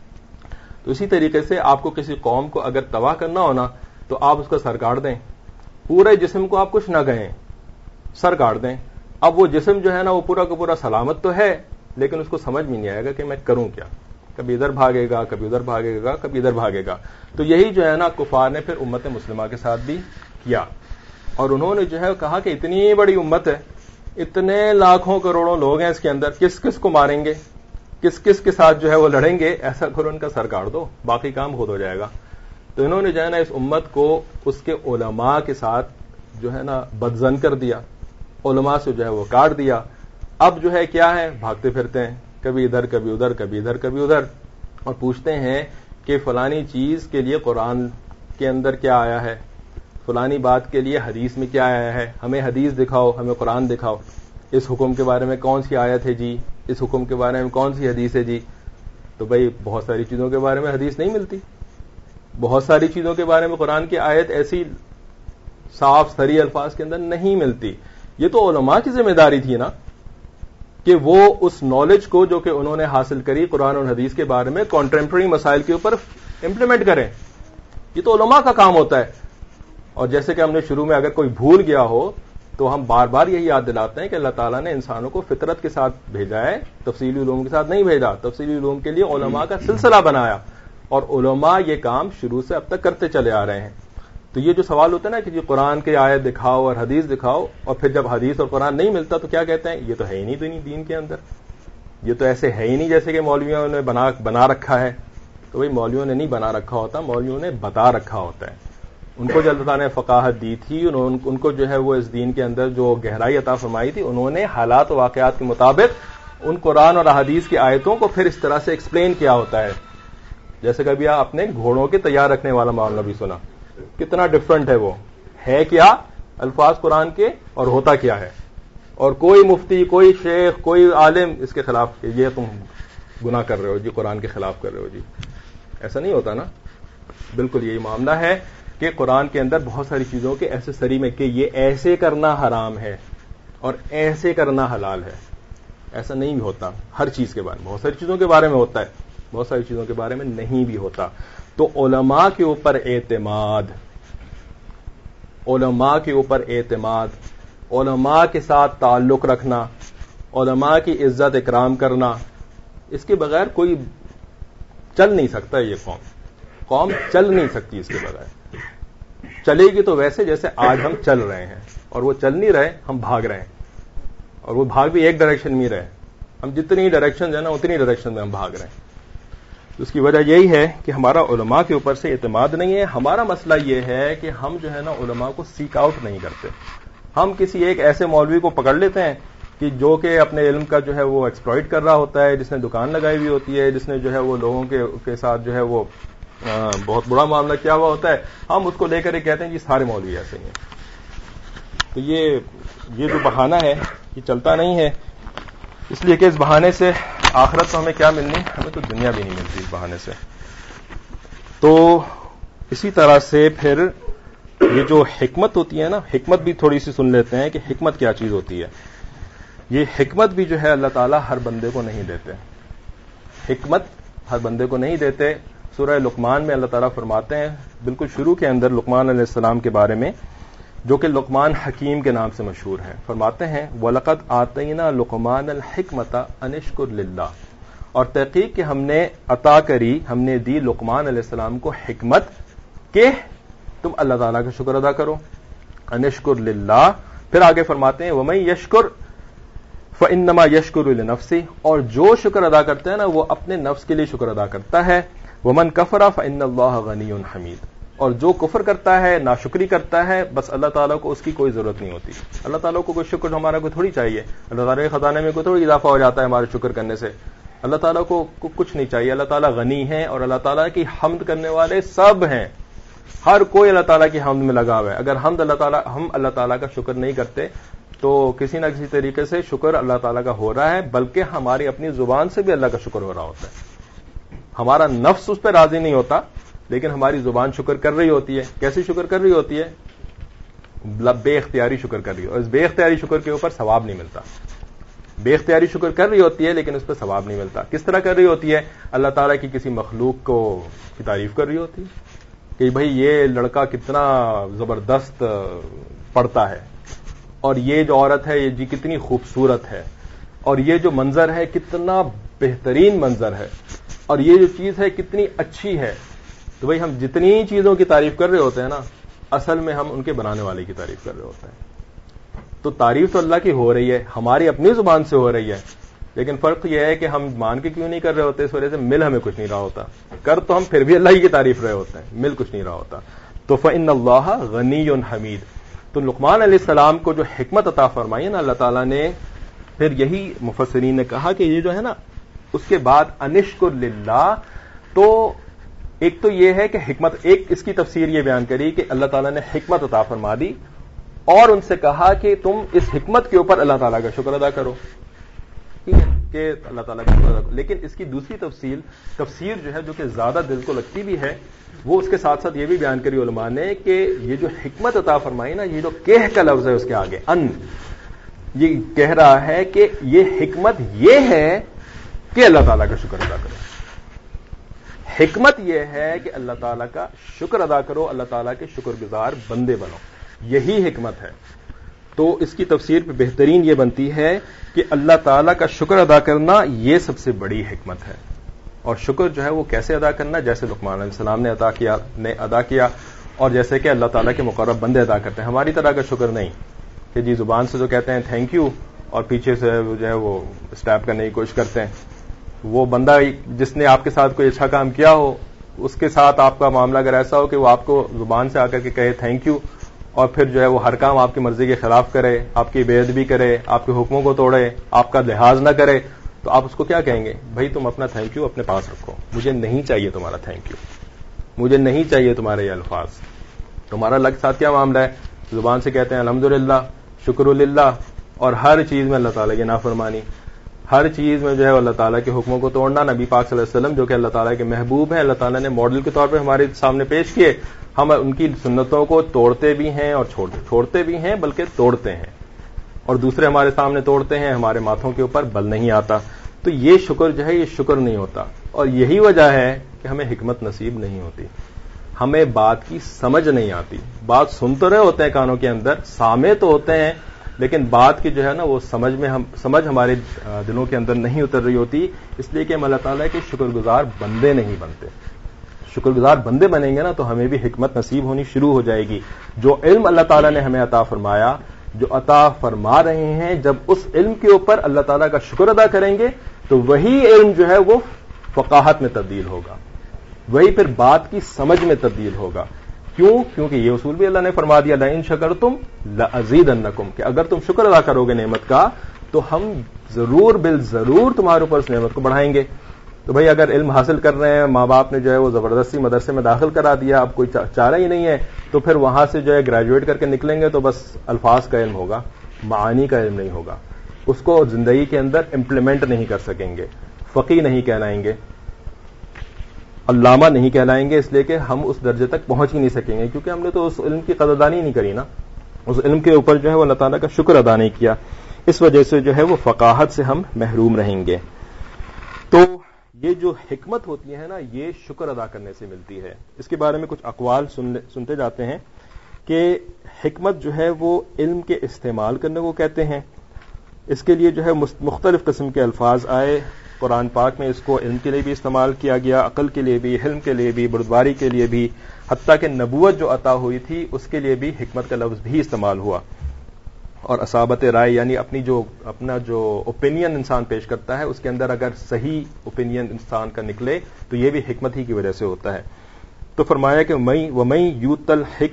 تو اسی طریقے سے آپ کو کسی قوم کو اگر تباہ کرنا ہونا تو آپ اس کا سر کاٹ دیں, پورے جسم کو آپ کچھ نہ کہیں, سر کاٹ دیں. اب وہ جسم جو ہے نا وہ پورا کا پورا سلامت تو ہے, لیکن اس کو سمجھ میں نہیں آئے گا کہ میں کروں کیا. کبھی ادھر بھاگے گا, کبھی ادھر بھاگے گا, کبھی ادھر بھاگے گا. تو یہی جو ہے نا کفار نے پھر امت مسلمہ کے ساتھ بھی کیا, اور انہوں نے جو ہے کہا کہ اتنی بڑی امت ہے, اتنے لاکھوں کروڑوں لوگ ہیں اس کے اندر, کس کس کو ماریں گے, کس کس کے ساتھ جو ہے وہ لڑیں گے, ایسا کرو ان کا سر کاٹ دو, باقی کام خود ہو جائے گا. تو انہوں نے جو ہے نا اس امت کو اس کے علماء کے ساتھ جو ہے نا بدزن کر دیا, علماء سے جو ہے وہ کاٹ دیا. اب جو ہے کیا ہے, بھاگتے پھرتے ہیں کبھی ادھر کبھی ادھر, کبھی ادھر کبھی ادھر, اور پوچھتے ہیں کہ فلانی چیز کے لیے قرآن کے اندر کیا آیا ہے, فلانی بات کے لیے حدیث میں کیا آیا ہے, ہمیں حدیث دکھاؤ, ہمیں قرآن دکھاؤ. اس حکم کے بارے میں کون سی آیت ہے جی, اس حکم کے بارے میں کون سی حدیث ہے جی. تو بھئی بہت ساری چیزوں کے بارے میں حدیث نہیں ملتی, بہت ساری چیزوں کے بارے میں قرآن کی آیت ایسی صاف سری الفاظ کے اندر نہیں ملتی. یہ تو علماء کی ذمہ داری تھی نا کہ وہ اس نالج کو جو کہ انہوں نے حاصل کری قرآن اور حدیث کے بارے میں کنٹمپرری مسائل کے اوپر امپلیمنٹ کریں. یہ تو علماء کا کام ہوتا ہے. اور جیسے کہ ہم نے شروع میں اگر کوئی بھول گیا ہو تو ہم بار بار یہی یاد دلاتے ہیں کہ اللہ تعالیٰ نے انسانوں کو فطرت کے ساتھ بھیجا ہے, تفصیلی علوم کے ساتھ نہیں بھیجا. تفصیلی علوم کے لیے علماء کا سلسلہ بنایا, اور علماء یہ کام شروع سے اب تک کرتے چلے آ رہے ہیں. تو یہ جو سوال ہوتا ہے نا کہ جی قرآن کی آیت دکھاؤ اور حدیث دکھاؤ, اور پھر جب حدیث اور قرآن نہیں ملتا تو کیا کہتے ہیں, یہ تو ہے ہی نہیں دین کے اندر, یہ تو ایسے ہے ہی نہیں جیسے کہ مولویوں نے بنا رکھا ہے. تو بھئی مولویوں نے نہیں بنا رکھا ہوتا, مولویوں نے بتا رکھا ہوتا ہے. ان کو جو اللہ تعالیٰ نے فقاہت دی تھی, ان کو جو ہے وہ اس دین کے اندر جو گہرائی عطا فرمائی تھی, انہوں نے حالات و واقعات کے مطابق ان قرآن اور احادیث کی آیتوں کو پھر اس طرح سے ایکسپلین کیا ہوتا ہے. جیسے کبھی آپ نے گھوڑوں کے تیار رکھنے والا معاملہ بھی سنا, کتنا ڈفرنٹ ہے, وہ ہے کیا الفاظ قرآن کے اور ہوتا کیا ہے. اور کوئی مفتی, کوئی شیخ, کوئی عالم اس کے خلاف کہ یہ تم گناہ کر رہے ہو جی, قرآن کے خلاف کر رہے ہو جی, ایسا نہیں ہوتا نا. بالکل یہی معاملہ ہے کہ قرآن کے اندر بہت ساری چیزوں کے ایسے سری میں کہ یہ ایسے کرنا حرام ہے اور ایسے کرنا حلال ہے, ایسا نہیں بھی ہوتا. ہر چیز کے بارے میں, بہت ساری چیزوں کے بارے میں ہوتا ہے, بہت ساری چیزوں کے بارے میں نہیں بھی ہوتا. تو علماء کے اوپر اعتماد, علماء کے اوپر اعتماد, علماء کے ساتھ تعلق رکھنا, علماء کی عزت اکرام کرنا, اس کے بغیر کوئی چل نہیں سکتا. یہ قوم چل نہیں سکتی اس کے بغیر. چلے گی تو ویسے جیسے آج ہم چل رہے ہیں, اور وہ چل نہیں رہے, ہم بھاگ رہے ہیں, اور وہ بھاگ بھی ایک ڈائریکشن میں رہے. ہم جتنی ڈائریکشن ہے نا اتنی ڈائریکشن میں ہم بھاگ رہے ہیں. اس کی وجہ یہی ہے کہ ہمارا علماء کے اوپر سے اعتماد نہیں ہے. ہمارا مسئلہ یہ ہے کہ ہم جو ہے نا علماء کو سیک آؤٹ نہیں کرتے. ہم کسی ایک ایسے مولوی کو پکڑ لیتے ہیں کہ جو کہ اپنے علم کا جو ہے وہ ایکسپلائٹ کر رہا ہوتا ہے, جس نے دکان لگائی ہوئی ہوتی ہے, جس نے جو ہے وہ لوگوں کے ساتھ جو ہے وہ بہت بڑا معاملہ کیا ہوا ہوتا ہے، ہم اس کو لے کر یہ کہتے ہیں کہ سارے مولوی ایسے ہی ہیں. تو یہ جو بہانہ ہے یہ چلتا نہیں ہے، اس لیے کہ اس بہانے سے آخرت تو ہمیں کیا ملنی، ہمیں تو دنیا بھی نہیں ملتی اس بہانے سے. تو اسی طرح سے پھر یہ جو حکمت ہوتی ہے نا، حکمت بھی تھوڑی سی سن لیتے ہیں کہ حکمت کیا چیز ہوتی ہے. یہ حکمت بھی جو ہے اللہ تعالیٰ ہر بندے کو نہیں دیتے، حکمت ہر بندے کو نہیں دیتے. سورہ لقمان میں اللہ تعالیٰ فرماتے ہیں بالکل شروع کے اندر لقمان علیہ السلام کے بارے میں، جو کہ لقمان حکیم کے نام سے مشہور ہیں، فرماتے ہیں وَلَقَدْ آتَيْنَا لُقْمَانَ الْحِكْمَةَ أَنِ اشْكُرْ لِلَّهِ، اور تحقیق کہ ہم نے عطا کری، ہم نے دی لقمان علیہ السلام کو حکمت کہ تم اللہ تعالیٰ کا شکر ادا کرو. أَنِ اشْكُرْ لِلَّهِ. پھر آگے فرماتے ہیں وَمَن يَشْكُرْ فَإِنَّمَا يَشْكُرُ لِنَفْسِهِ، اور جو شکر ادا کرتا ہے نا وہ اپنے نفس کے لیے شکر ادا کرتا ہے. وَمَن كَفَرَ فَإِنَّ اللَّهَ غَنِيٌّ حَمِيدٌ، اور جو کفر کرتا ہے، ناشکری کرتا ہے، بس اللہ تعالیٰ کو اس کی کوئی ضرورت نہیں ہوتی. اللہ تعالیٰ کو کوئی شکر ہمارا کوئی تھوڑی چاہیے، اللہ تعالیٰ کے خزانے میں کوئی تھوڑی اضافہ ہو جاتا ہے ہمارے شکر کرنے سے. اللہ تعالیٰ کو کچھ نہیں چاہیے، اللہ تعالیٰ غنی ہے اور اللہ تعالیٰ کی حمد کرنے والے سب ہیں، ہر کوئی اللہ تعالیٰ کی حمد میں لگا ہوا ہے. اگر ہم اللہ تعالیٰ کا شکر نہیں کرتے تو کسی نہ کسی طریقے سے شکر اللہ تعالیٰ کا ہو رہا ہے، بلکہ ہماری اپنی زبان سے بھی اللہ کا شکر ہو رہا ہوتا ہے. ہمارا نفس اس پہ راضی نہیں ہوتا لیکن ہماری زبان شکر کر رہی ہوتی ہے. کیسی شکر کر رہی ہوتی ہے؟ بے اختیاری شکر کر رہی ہے، اور اس بے اختیاری شکر کے اوپر ثواب نہیں ملتا. بے اختیاری شکر کر رہی ہوتی ہے لیکن اس پہ ثواب نہیں ملتا. کس طرح کر رہی ہوتی ہے؟ اللہ تعالیٰ کی کسی مخلوق کی تعریف کر رہی ہوتی ہے کہ بھئی یہ لڑکا کتنا زبردست پڑھتا ہے، اور یہ جو عورت ہے یہ جی کتنی خوبصورت ہے، اور یہ جو منظر ہے کتنا بہترین منظر ہے، اور یہ جو چیز ہے کتنی اچھی ہے. تو بھئی ہم جتنی چیزوں کی تعریف کر رہے ہوتے ہیں نا، اصل میں ہم ان کے بنانے والے کی تعریف کر رہے ہوتے ہیں. تو تعریف تو اللہ کی ہو رہی ہے، ہماری اپنی زبان سے ہو رہی ہے، لیکن فرق یہ ہے کہ ہم مان کے کیوں نہیں کر رہے ہوتے، اس وجہ سے مل ہمیں کچھ نہیں رہا ہوتا. کر تو ہم پھر بھی اللہ ہی کی تعریف رہے ہوتے ہیں، مل کچھ نہیں رہا ہوتا. تو فإن اللہ غنی حمید. تو لقمان علیہ السلام کو جو حکمت عطا فرمائی نا اللہ تعالیٰ نے، پھر یہی مفسرین نے کہا کہ یہ جو ہے نا اس کے بعد انشکر للہ، تو ایک تو یہ ہے کہ حکمت، ایک اس کی تفسیر یہ بیان کری کہ اللہ تعالیٰ نے حکمت عطا فرما دی اور ان سے کہا کہ تم اس حکمت کے اوپر اللہ تعالیٰ کا شکر ادا کرو، ٹھیک ہے کہ اللہ تعالیٰ کا شکر ادا کرو. لیکن اس کی دوسری تفسیر جو ہے، جو کہ زیادہ دل کو لگتی بھی ہے، وہ اس کے ساتھ ساتھ یہ بھی بیان کری علماء نے کہ یہ جو حکمت عطا فرمائی نا، یہ جو کہہ کا لفظ ہے اس کے آگے ان، یہ کہہ رہا ہے کہ یہ حکمت یہ ہے کہ اللہ تعالیٰ کا شکر ادا کرو. حکمت یہ ہے کہ اللہ تعالیٰ کا شکر ادا کرو، اللہ تعالیٰ کے شکر گزار بندے بنو، یہی حکمت ہے. تو اس کی تفسیر پہ بہترین یہ بنتی ہے کہ اللہ تعالیٰ کا شکر ادا کرنا یہ سب سے بڑی حکمت ہے. اور شکر جو ہے وہ کیسے ادا کرنا، جیسے لقمان علیہ السلام نے ادا کیا اور جیسے کہ اللہ تعالیٰ کے مقرب بندے ادا کرتے ہیں. ہماری طرح کا شکر نہیں کہ جی زبان سے جو کہتے ہیں تھینک یو اور پیچھے سے جو ہے وہ اسٹیپ کرنے کی کوشش کرتے ہیں. وہ بندہ جس نے آپ کے ساتھ کوئی اچھا کام کیا ہو، اس کے ساتھ آپ کا معاملہ اگر ایسا ہو کہ وہ آپ کو زبان سے آ کر کے کہے تھینک یو، اور پھر جو ہے وہ ہر کام آپ کی مرضی کے خلاف کرے، آپ کی بے ادبی کرے، آپ کے حکموں کو توڑے، آپ کا لحاظ نہ کرے، تو آپ اس کو کیا کہیں گے؟ بھائی تم اپنا تھینک یو اپنے پاس رکھو، مجھے نہیں چاہیے تمہارا تھینک یو، مجھے نہیں چاہیے تمہارے یہ الفاظ. تمہارا لگ ساتھ کیا معاملہ ہے؟ زبان سے کہتے ہیں الحمدللہ، شکر للہ، اور ہر چیز میں اللہ تعالیٰ کی نافرمانی، ہر چیز میں جو ہے اللہ تعالیٰ کے حکموں کو توڑنا. نبی پاک صلی اللہ علیہ وسلم جو کہ اللہ تعالیٰ کے محبوب ہیں، اللہ تعالیٰ نے ماڈل کے طور پہ ہمارے سامنے پیش کیے، ہم ان کی سنتوں کو توڑتے بھی ہیں اور چھوڑتے بھی ہیں، بلکہ توڑتے ہیں، اور دوسرے ہمارے سامنے توڑتے ہیں، ہمارے ماتھوں کے اوپر بل نہیں آتا. تو یہ شکر جو ہے یہ شکر نہیں ہوتا، اور یہی وجہ ہے کہ ہمیں حکمت نصیب نہیں ہوتی، ہمیں بات کی سمجھ نہیں آتی. بات سنتے رہے ہوتے ہیں کانوں کے اندر، سامع تو ہوتے ہیں، لیکن بات کی جو ہے نا وہ سمجھ ہمارے دلوں کے اندر نہیں اتر رہی ہوتی، اس لیے کہ ہم اللہ تعالیٰ کے شکر گزار بندے نہیں بنتے. شکر گزار بندے بنیں گے نا تو ہمیں بھی حکمت نصیب ہونی شروع ہو جائے گی. جو علم اللہ تعالیٰ نے ہمیں عطا فرمایا، جو عطا فرما رہے ہیں، جب اس علم کے اوپر اللہ تعالیٰ کا شکر ادا کریں گے تو وہی علم جو ہے وہ فقاہت میں تبدیل ہوگا، وہی پھر بات کی سمجھ میں تبدیل ہوگا. کیوں؟ کیونکہ یہ اصول بھی اللہ نے فرما دیا لئن شکرتم لازیدنکم، کہ اگر تم شکر ادا کرو گے نعمت کا تو ہم ضرور بالضرور تمہارے اوپر اس نعمت کو بڑھائیں گے. تو بھائی اگر علم حاصل کر رہے ہیں، ماں باپ نے جو ہے وہ زبردستی مدرسے میں داخل کرا دیا، اب کوئی چارہ ہی نہیں ہے، تو پھر وہاں سے جو ہے گریجویٹ کر کے نکلیں گے تو بس الفاظ کا علم ہوگا، معانی کا علم نہیں ہوگا، اس کو زندگی کے اندر امپلیمنٹ نہیں کر سکیں گے، فقیہ نہیں کہلائیں گے، علامہ نہیں کہلائیں گے، اس لیے کہ ہم اس درجے تک پہنچ ہی نہیں سکیں گے، کیونکہ ہم نے تو اس علم کی قدردانی نہیں کری نا، اس علم کے اوپر جو ہے وہ اللہ تعالیٰ کا شکر ادا نہیں کیا، اس وجہ سے جو ہے وہ فقاہت سے ہم محروم رہیں گے۔ تو یہ جو حکمت ہوتی ہے نا، یہ شکر ادا کرنے سے ملتی ہے۔ اس کے بارے میں کچھ اقوال سنتے جاتے ہیں کہ حکمت جو ہے وہ علم کے استعمال کرنے کو کہتے ہیں، اس کے لیے جو ہے مختلف قسم کے الفاظ آئے قرآن پاک میں، اس کو علم کے لیے بھی استعمال کیا گیا، عقل کے لیے بھی، حلم کے لیے بھی، بردباری کے لیے بھی، حتیٰ کہ نبوت جو عطا ہوئی تھی اس کے لیے بھی حکمت کا لفظ بھی استعمال ہوا، اور اصابت رائے یعنی اپنا جو اوپینین انسان پیش کرتا ہے اس کے اندر اگر صحیح اوپینین انسان کا نکلے تو یہ بھی حکمت ہی کی وجہ سے ہوتا ہے۔ تو فرمایا کہ وَمَن یُؤْتَ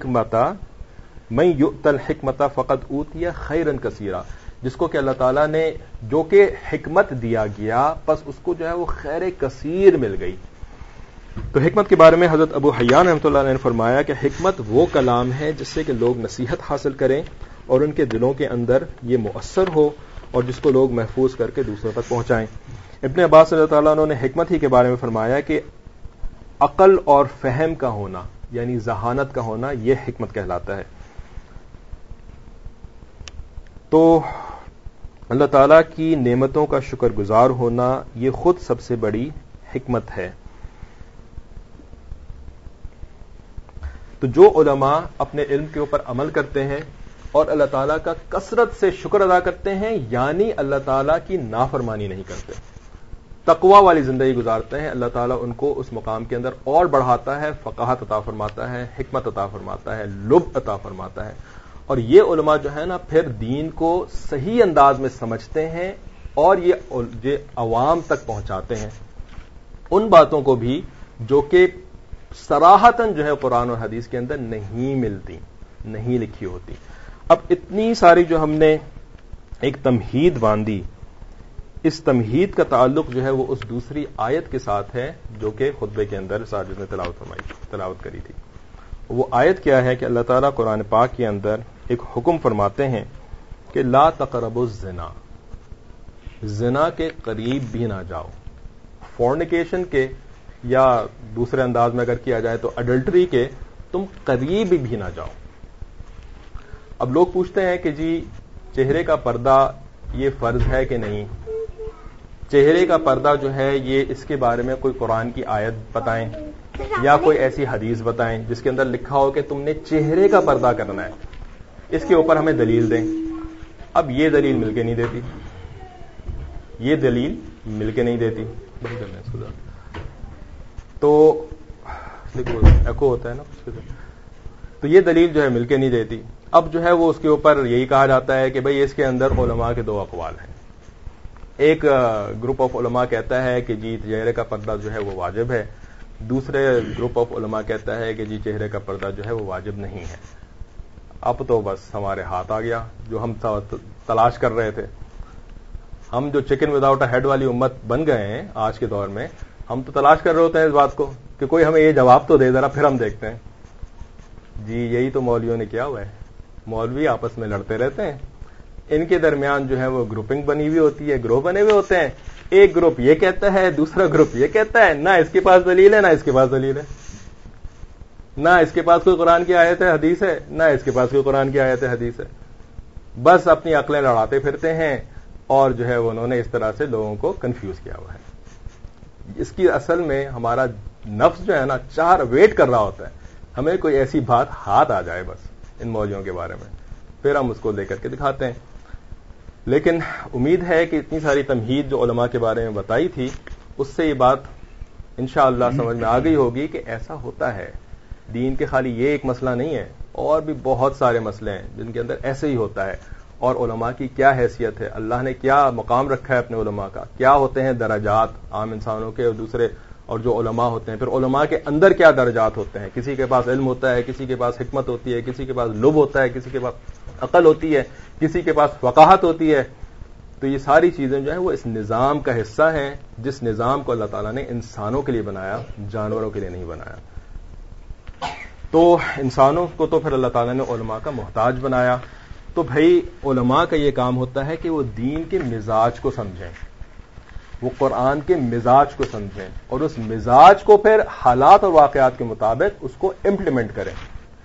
الْحِکْمَةَ فَقَدْ أُوتِیَ خَیْرًا کَثِیرًا، جس کو کہ اللہ تعالیٰ نے جو کہ حکمت دیا گیا بس اس کو جو ہے وہ خیر کثیر مل گئی۔ تو حکمت کے بارے میں حضرت ابو حیان رحمۃ اللہ علیہ نے فرمایا کہ حکمت وہ کلام ہے جس سے کہ لوگ نصیحت حاصل کریں اور ان کے دلوں کے اندر یہ مؤثر ہو اور جس کو لوگ محفوظ کر کے دوسروں تک پہنچائیں۔ ابن عباس رضی اللہ تعالیٰ عنہ نے حکمت ہی کے بارے میں فرمایا کہ عقل اور فہم کا ہونا یعنی ذہانت کا ہونا یہ حکمت کہلاتا ہے۔ تو اللہ تعالیٰ کی نعمتوں کا شکر گزار ہونا یہ خود سب سے بڑی حکمت ہے۔ تو جو علماء اپنے علم کے اوپر عمل کرتے ہیں اور اللہ تعالیٰ کا کثرت سے شکر ادا کرتے ہیں، یعنی اللہ تعالیٰ کی نافرمانی نہیں کرتے، تقوی والی زندگی گزارتے ہیں، اللہ تعالیٰ ان کو اس مقام کے اندر اور بڑھاتا ہے، فقاہت عطا فرماتا ہے، حکمت عطا فرماتا ہے، لب عطا فرماتا ہے، اور یہ علماء جو ہے نا پھر دین کو صحیح انداز میں سمجھتے ہیں اور یہ عوام تک پہنچاتے ہیں ان باتوں کو بھی جو کہ صراحتاً جو ہے قرآن اور حدیث کے اندر نہیں ملتی، نہیں لکھی ہوتی۔ اب اتنی ساری جو ہم نے ایک تمہید باندھی، اس تمہید کا تعلق جو ہے وہ اس دوسری آیت کے ساتھ ہے جو کہ خطبے کے اندر ساجد نے تلاوت کری تھی۔ وہ آیت کیا ہے کہ اللہ تعالیٰ قرآن پاک کے اندر ایک حکم فرماتے ہیں کہ لا تقربوا الزنا، زنا کے قریب بھی نہ جاؤ، فورنیکیشن کے یا دوسرے انداز میں اگر کیا جائے تو اڈلٹری کے تم قریب بھی نہ جاؤ۔ اب لوگ پوچھتے ہیں کہ جی چہرے کا پردہ یہ فرض ہے کہ نہیں، چہرے کا پردہ جو ہے یہ اس کے بارے میں کوئی قرآن کی آیت بتائیں یا کوئی ایسی حدیث بتائیں جس کے اندر لکھا ہو کہ تم نے چہرے کا پردہ کرنا ہے، اس کے اوپر ہمیں دلیل دیں۔ اب یہ دلیل مل کے نہیں دیتی، یہ دلیل مل کے نہیں دیتی، تو ایکو ہوتا ہے نا، تو یہ دلیل جو ہے مل کے نہیں دیتی۔ اب جو ہے وہ اس کے اوپر یہی کہا جاتا ہے کہ بھئی اس کے اندر علماء کے دو اقوال ہیں۔ ایک گروپ آف علماء کہتا ہے کہ جی چہرے کا پردہ جو ہے وہ واجب ہے، دوسرے گروپ آف علماء کہتا ہے کہ جی چہرے کا پردہ جو ہے وہ واجب نہیں ہے۔ اب تو بس ہمارے ہاتھ آ گیا جو ہم تلاش کر رہے تھے، ہم جو چکن وداؤٹ اے ہیڈ والی امت بن گئے ہیں آج کے دور میں، ہم تو تلاش کر رہے ہوتے ہیں اس بات کو کہ کوئی ہمیں یہ جواب تو دے، ذرا پھر ہم دیکھتے ہیں۔ جی یہی تو مولویوں نے کیا ہوا ہے، مولوی آپس میں لڑتے رہتے ہیں، ان کے درمیان جو ہے وہ گروپنگ بنی ہوئی ہوتی ہے، گروہ بنے ہوئے ہوتے ہیں، ایک گروپ یہ کہتا ہے دوسرا گروپ یہ کہتا ہے، نہ اس کے پاس دلیل ہے نہ اس کے پاس دلیل ہے، نہ اس کے پاس کوئی قرآن کی آیت ہے حدیث ہے، نہ اس کے پاس کوئی قرآن کی آیت ہے حدیث ہے، بس اپنی عقلیں لڑاتے پھرتے ہیں اور جو ہے انہوں نے اس طرح سے لوگوں کو کنفیوز کیا ہوا ہے۔ اس کی اصل میں ہمارا نفس جو ہے نا چار ویٹ کر رہا ہوتا ہے، ہمیں کوئی ایسی بات ہاتھ آ جائے بس ان مولویوں کے بارے میں، پھر ہم اس کو لے کر کے دکھاتے ہیں۔ لیکن امید ہے کہ اتنی ساری تمہید جو علماء کے بارے میں بتائی تھی اس سے یہ بات انشاءاللہ سمجھ میں آ گئی ہوگی کہ ایسا ہوتا ہے، دین کے خالی یہ ایک مسئلہ نہیں ہے، اور بھی بہت سارے مسئلے ہیں جن کے اندر ایسے ہی ہوتا ہے، اور علماء کی کیا حیثیت ہے، اللہ نے کیا مقام رکھا ہے اپنے علماء کا، کیا ہوتے ہیں درجات عام انسانوں کے اور دوسرے اور جو علماء ہوتے ہیں، پھر علماء کے اندر کیا درجات ہوتے ہیں، کسی کے پاس علم ہوتا ہے، کسی کے پاس حکمت ہوتی ہے، کسی کے پاس لب ہوتا ہے، کسی کے پاس عقل ہوتی ہے، کسی کے پاس فقاہت ہوتی ہے، تو یہ ساری چیزیں جو ہیں وہ اس نظام کا حصہ ہیں جس نظام کو اللہ تعالیٰ نے انسانوں کے لیے بنایا, جانوروں کے لیے نہیں بنایا. تو انسانوں کو تو پھر اللہ تعالیٰ نے علماء کا محتاج بنایا. تو بھائی علماء کا یہ کام ہوتا ہے کہ وہ دین کے مزاج کو سمجھیں, وہ قرآن کے مزاج کو سمجھیں اور اس مزاج کو پھر حالات اور واقعات کے مطابق اس کو امپلیمنٹ کریں.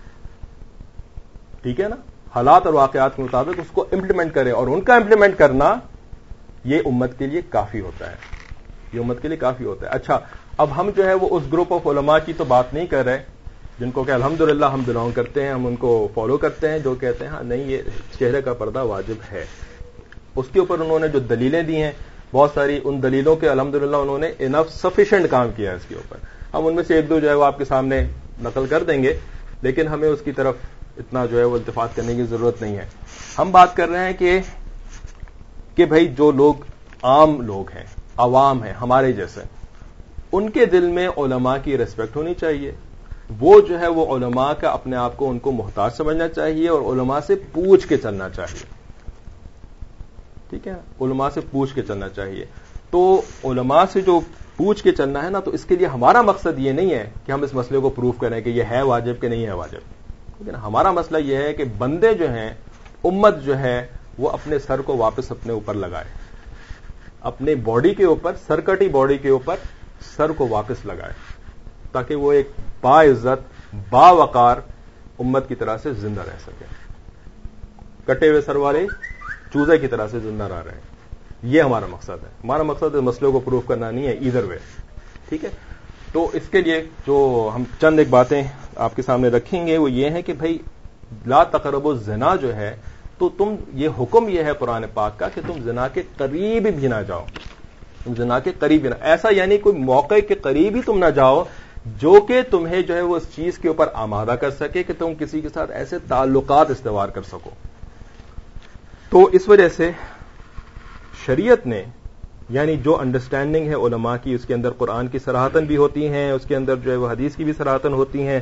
ٹھیک ہے نا, حالات اور واقعات کے مطابق اس کو امپلیمنٹ کریں, اور ان کا امپلیمنٹ کرنا یہ امت کے لیے کافی ہوتا ہے, یہ امت کے لیے کافی ہوتا ہے. اچھا, اب ہم جو ہے وہ اس گروپ آف علماء کی تو بات نہیں کر رہے جن کو کہ الحمدللہ ہم بلانگ کرتے ہیں, ہم ان کو فالو کرتے ہیں, جو کہتے ہیں ہاں نہیں یہ چہرے کا پردہ واجب ہے. اس کے اوپر انہوں نے جو دلیلیں دی ہیں بہت ساری, ان دلیلوں کے الحمدللہ انہوں نے انف سفیشینٹ کام کیا ہے اس کے اوپر. ہم ان میں سے ایک دو جو ہے وہ آپ کے سامنے نقل کر دیں گے, لیکن ہمیں اس کی طرف اتنا جو ہے وہ التفات کرنے کی ضرورت نہیں ہے. ہم بات کر رہے ہیں کہ بھائی جو لوگ عام لوگ ہیں, عوام ہیں ہمارے جیسے, ان کے دل میں علماء کی ریسپیکٹ ہونی چاہیے. وہ جو ہے وہ علماء کا اپنے آپ کو ان کو محتاج سمجھنا چاہیے اور علماء سے پوچھ کے چلنا چاہیے. ٹھیک ہے, علماء سے پوچھ کے چلنا چاہیے. تو علماء سے جو پوچھ کے چلنا ہے نا, تو اس کے لیے ہمارا مقصد یہ نہیں ہے کہ ہم اس مسئلے کو پروف کریں کہ یہ ہے واجب کہ نہیں ہے واجب. لیکن ہمارا مسئلہ یہ ہے کہ بندے جو ہیں, امت جو ہے, وہ اپنے سر کو واپس اپنے اوپر لگائے, اپنے باڈی کے اوپر, سرکٹی باڈی کے اوپر سر کو واپس لگائے, تاکہ وہ ایک باعزت باوقار امت کی طرح سے زندہ رہ سکے. کٹے ہوئے سر والے چوزے کی طرح سے زندہ رہ رہے ہیں. یہ ہمارا مقصد ہے. ہمارا مقصد اس مسئلے کو پروف کرنا نہیں ہے ایدر وے. ٹھیک ہے, تو اس کے لیے جو ہم چند ایک باتیں آپ کے سامنے رکھیں گے وہ یہ ہے کہ بھائی لا تقربوا الزنا جو ہے, تو تم یہ حکم یہ ہے قرآن پاک کا کہ تم زنا کے قریب بھی نہ جاؤ. تم زنا کے قریب بھی نہ, ایسا یعنی کوئی موقع کے قریب ہی تم نہ جاؤ جو کہ تمہیں جو ہے وہ اس چیز کے اوپر آمادہ کر سکے کہ تم کسی کے ساتھ ایسے تعلقات استوار کر سکو. تو اس وجہ سے شریعت نے, یعنی جو انڈرسٹینڈنگ ہے علماء کی, اس کے اندر قرآن کی صراحتن بھی ہوتی ہیں, اس کے اندر جو ہے وہ حدیث کی بھی صراحتن ہوتی ہیں.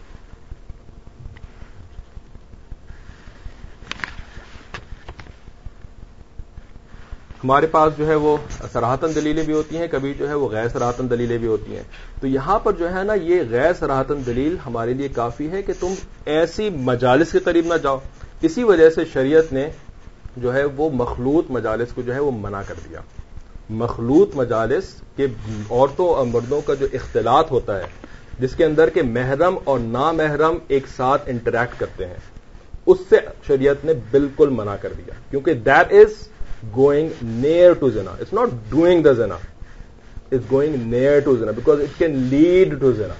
ہمارے پاس جو ہے وہ صراحتن دلیلیں بھی ہوتی ہیں, کبھی جو ہے وہ غیر صراحتن دلیلیں بھی ہوتی ہیں. تو یہاں پر جو ہے نا یہ غیر صراحتن دلیل ہمارے لیے کافی ہے کہ تم ایسی مجالس کے قریب نہ جاؤ. اسی وجہ سے شریعت نے جو ہے وہ مخلوط مجالس کو جو ہے وہ منع کر دیا. مخلوط مجالس کے عورتوں اور مردوں کا جو اختلاط ہوتا ہے, جس کے اندر کے محرم اور نامحرم ایک ساتھ انٹریکٹ کرتے ہیں, اس سے شریعت نے بالکل منع کر دیا, کیونکہ that is going near to zina. It's not doing the zina. It's going near to zina because it can lead to zina.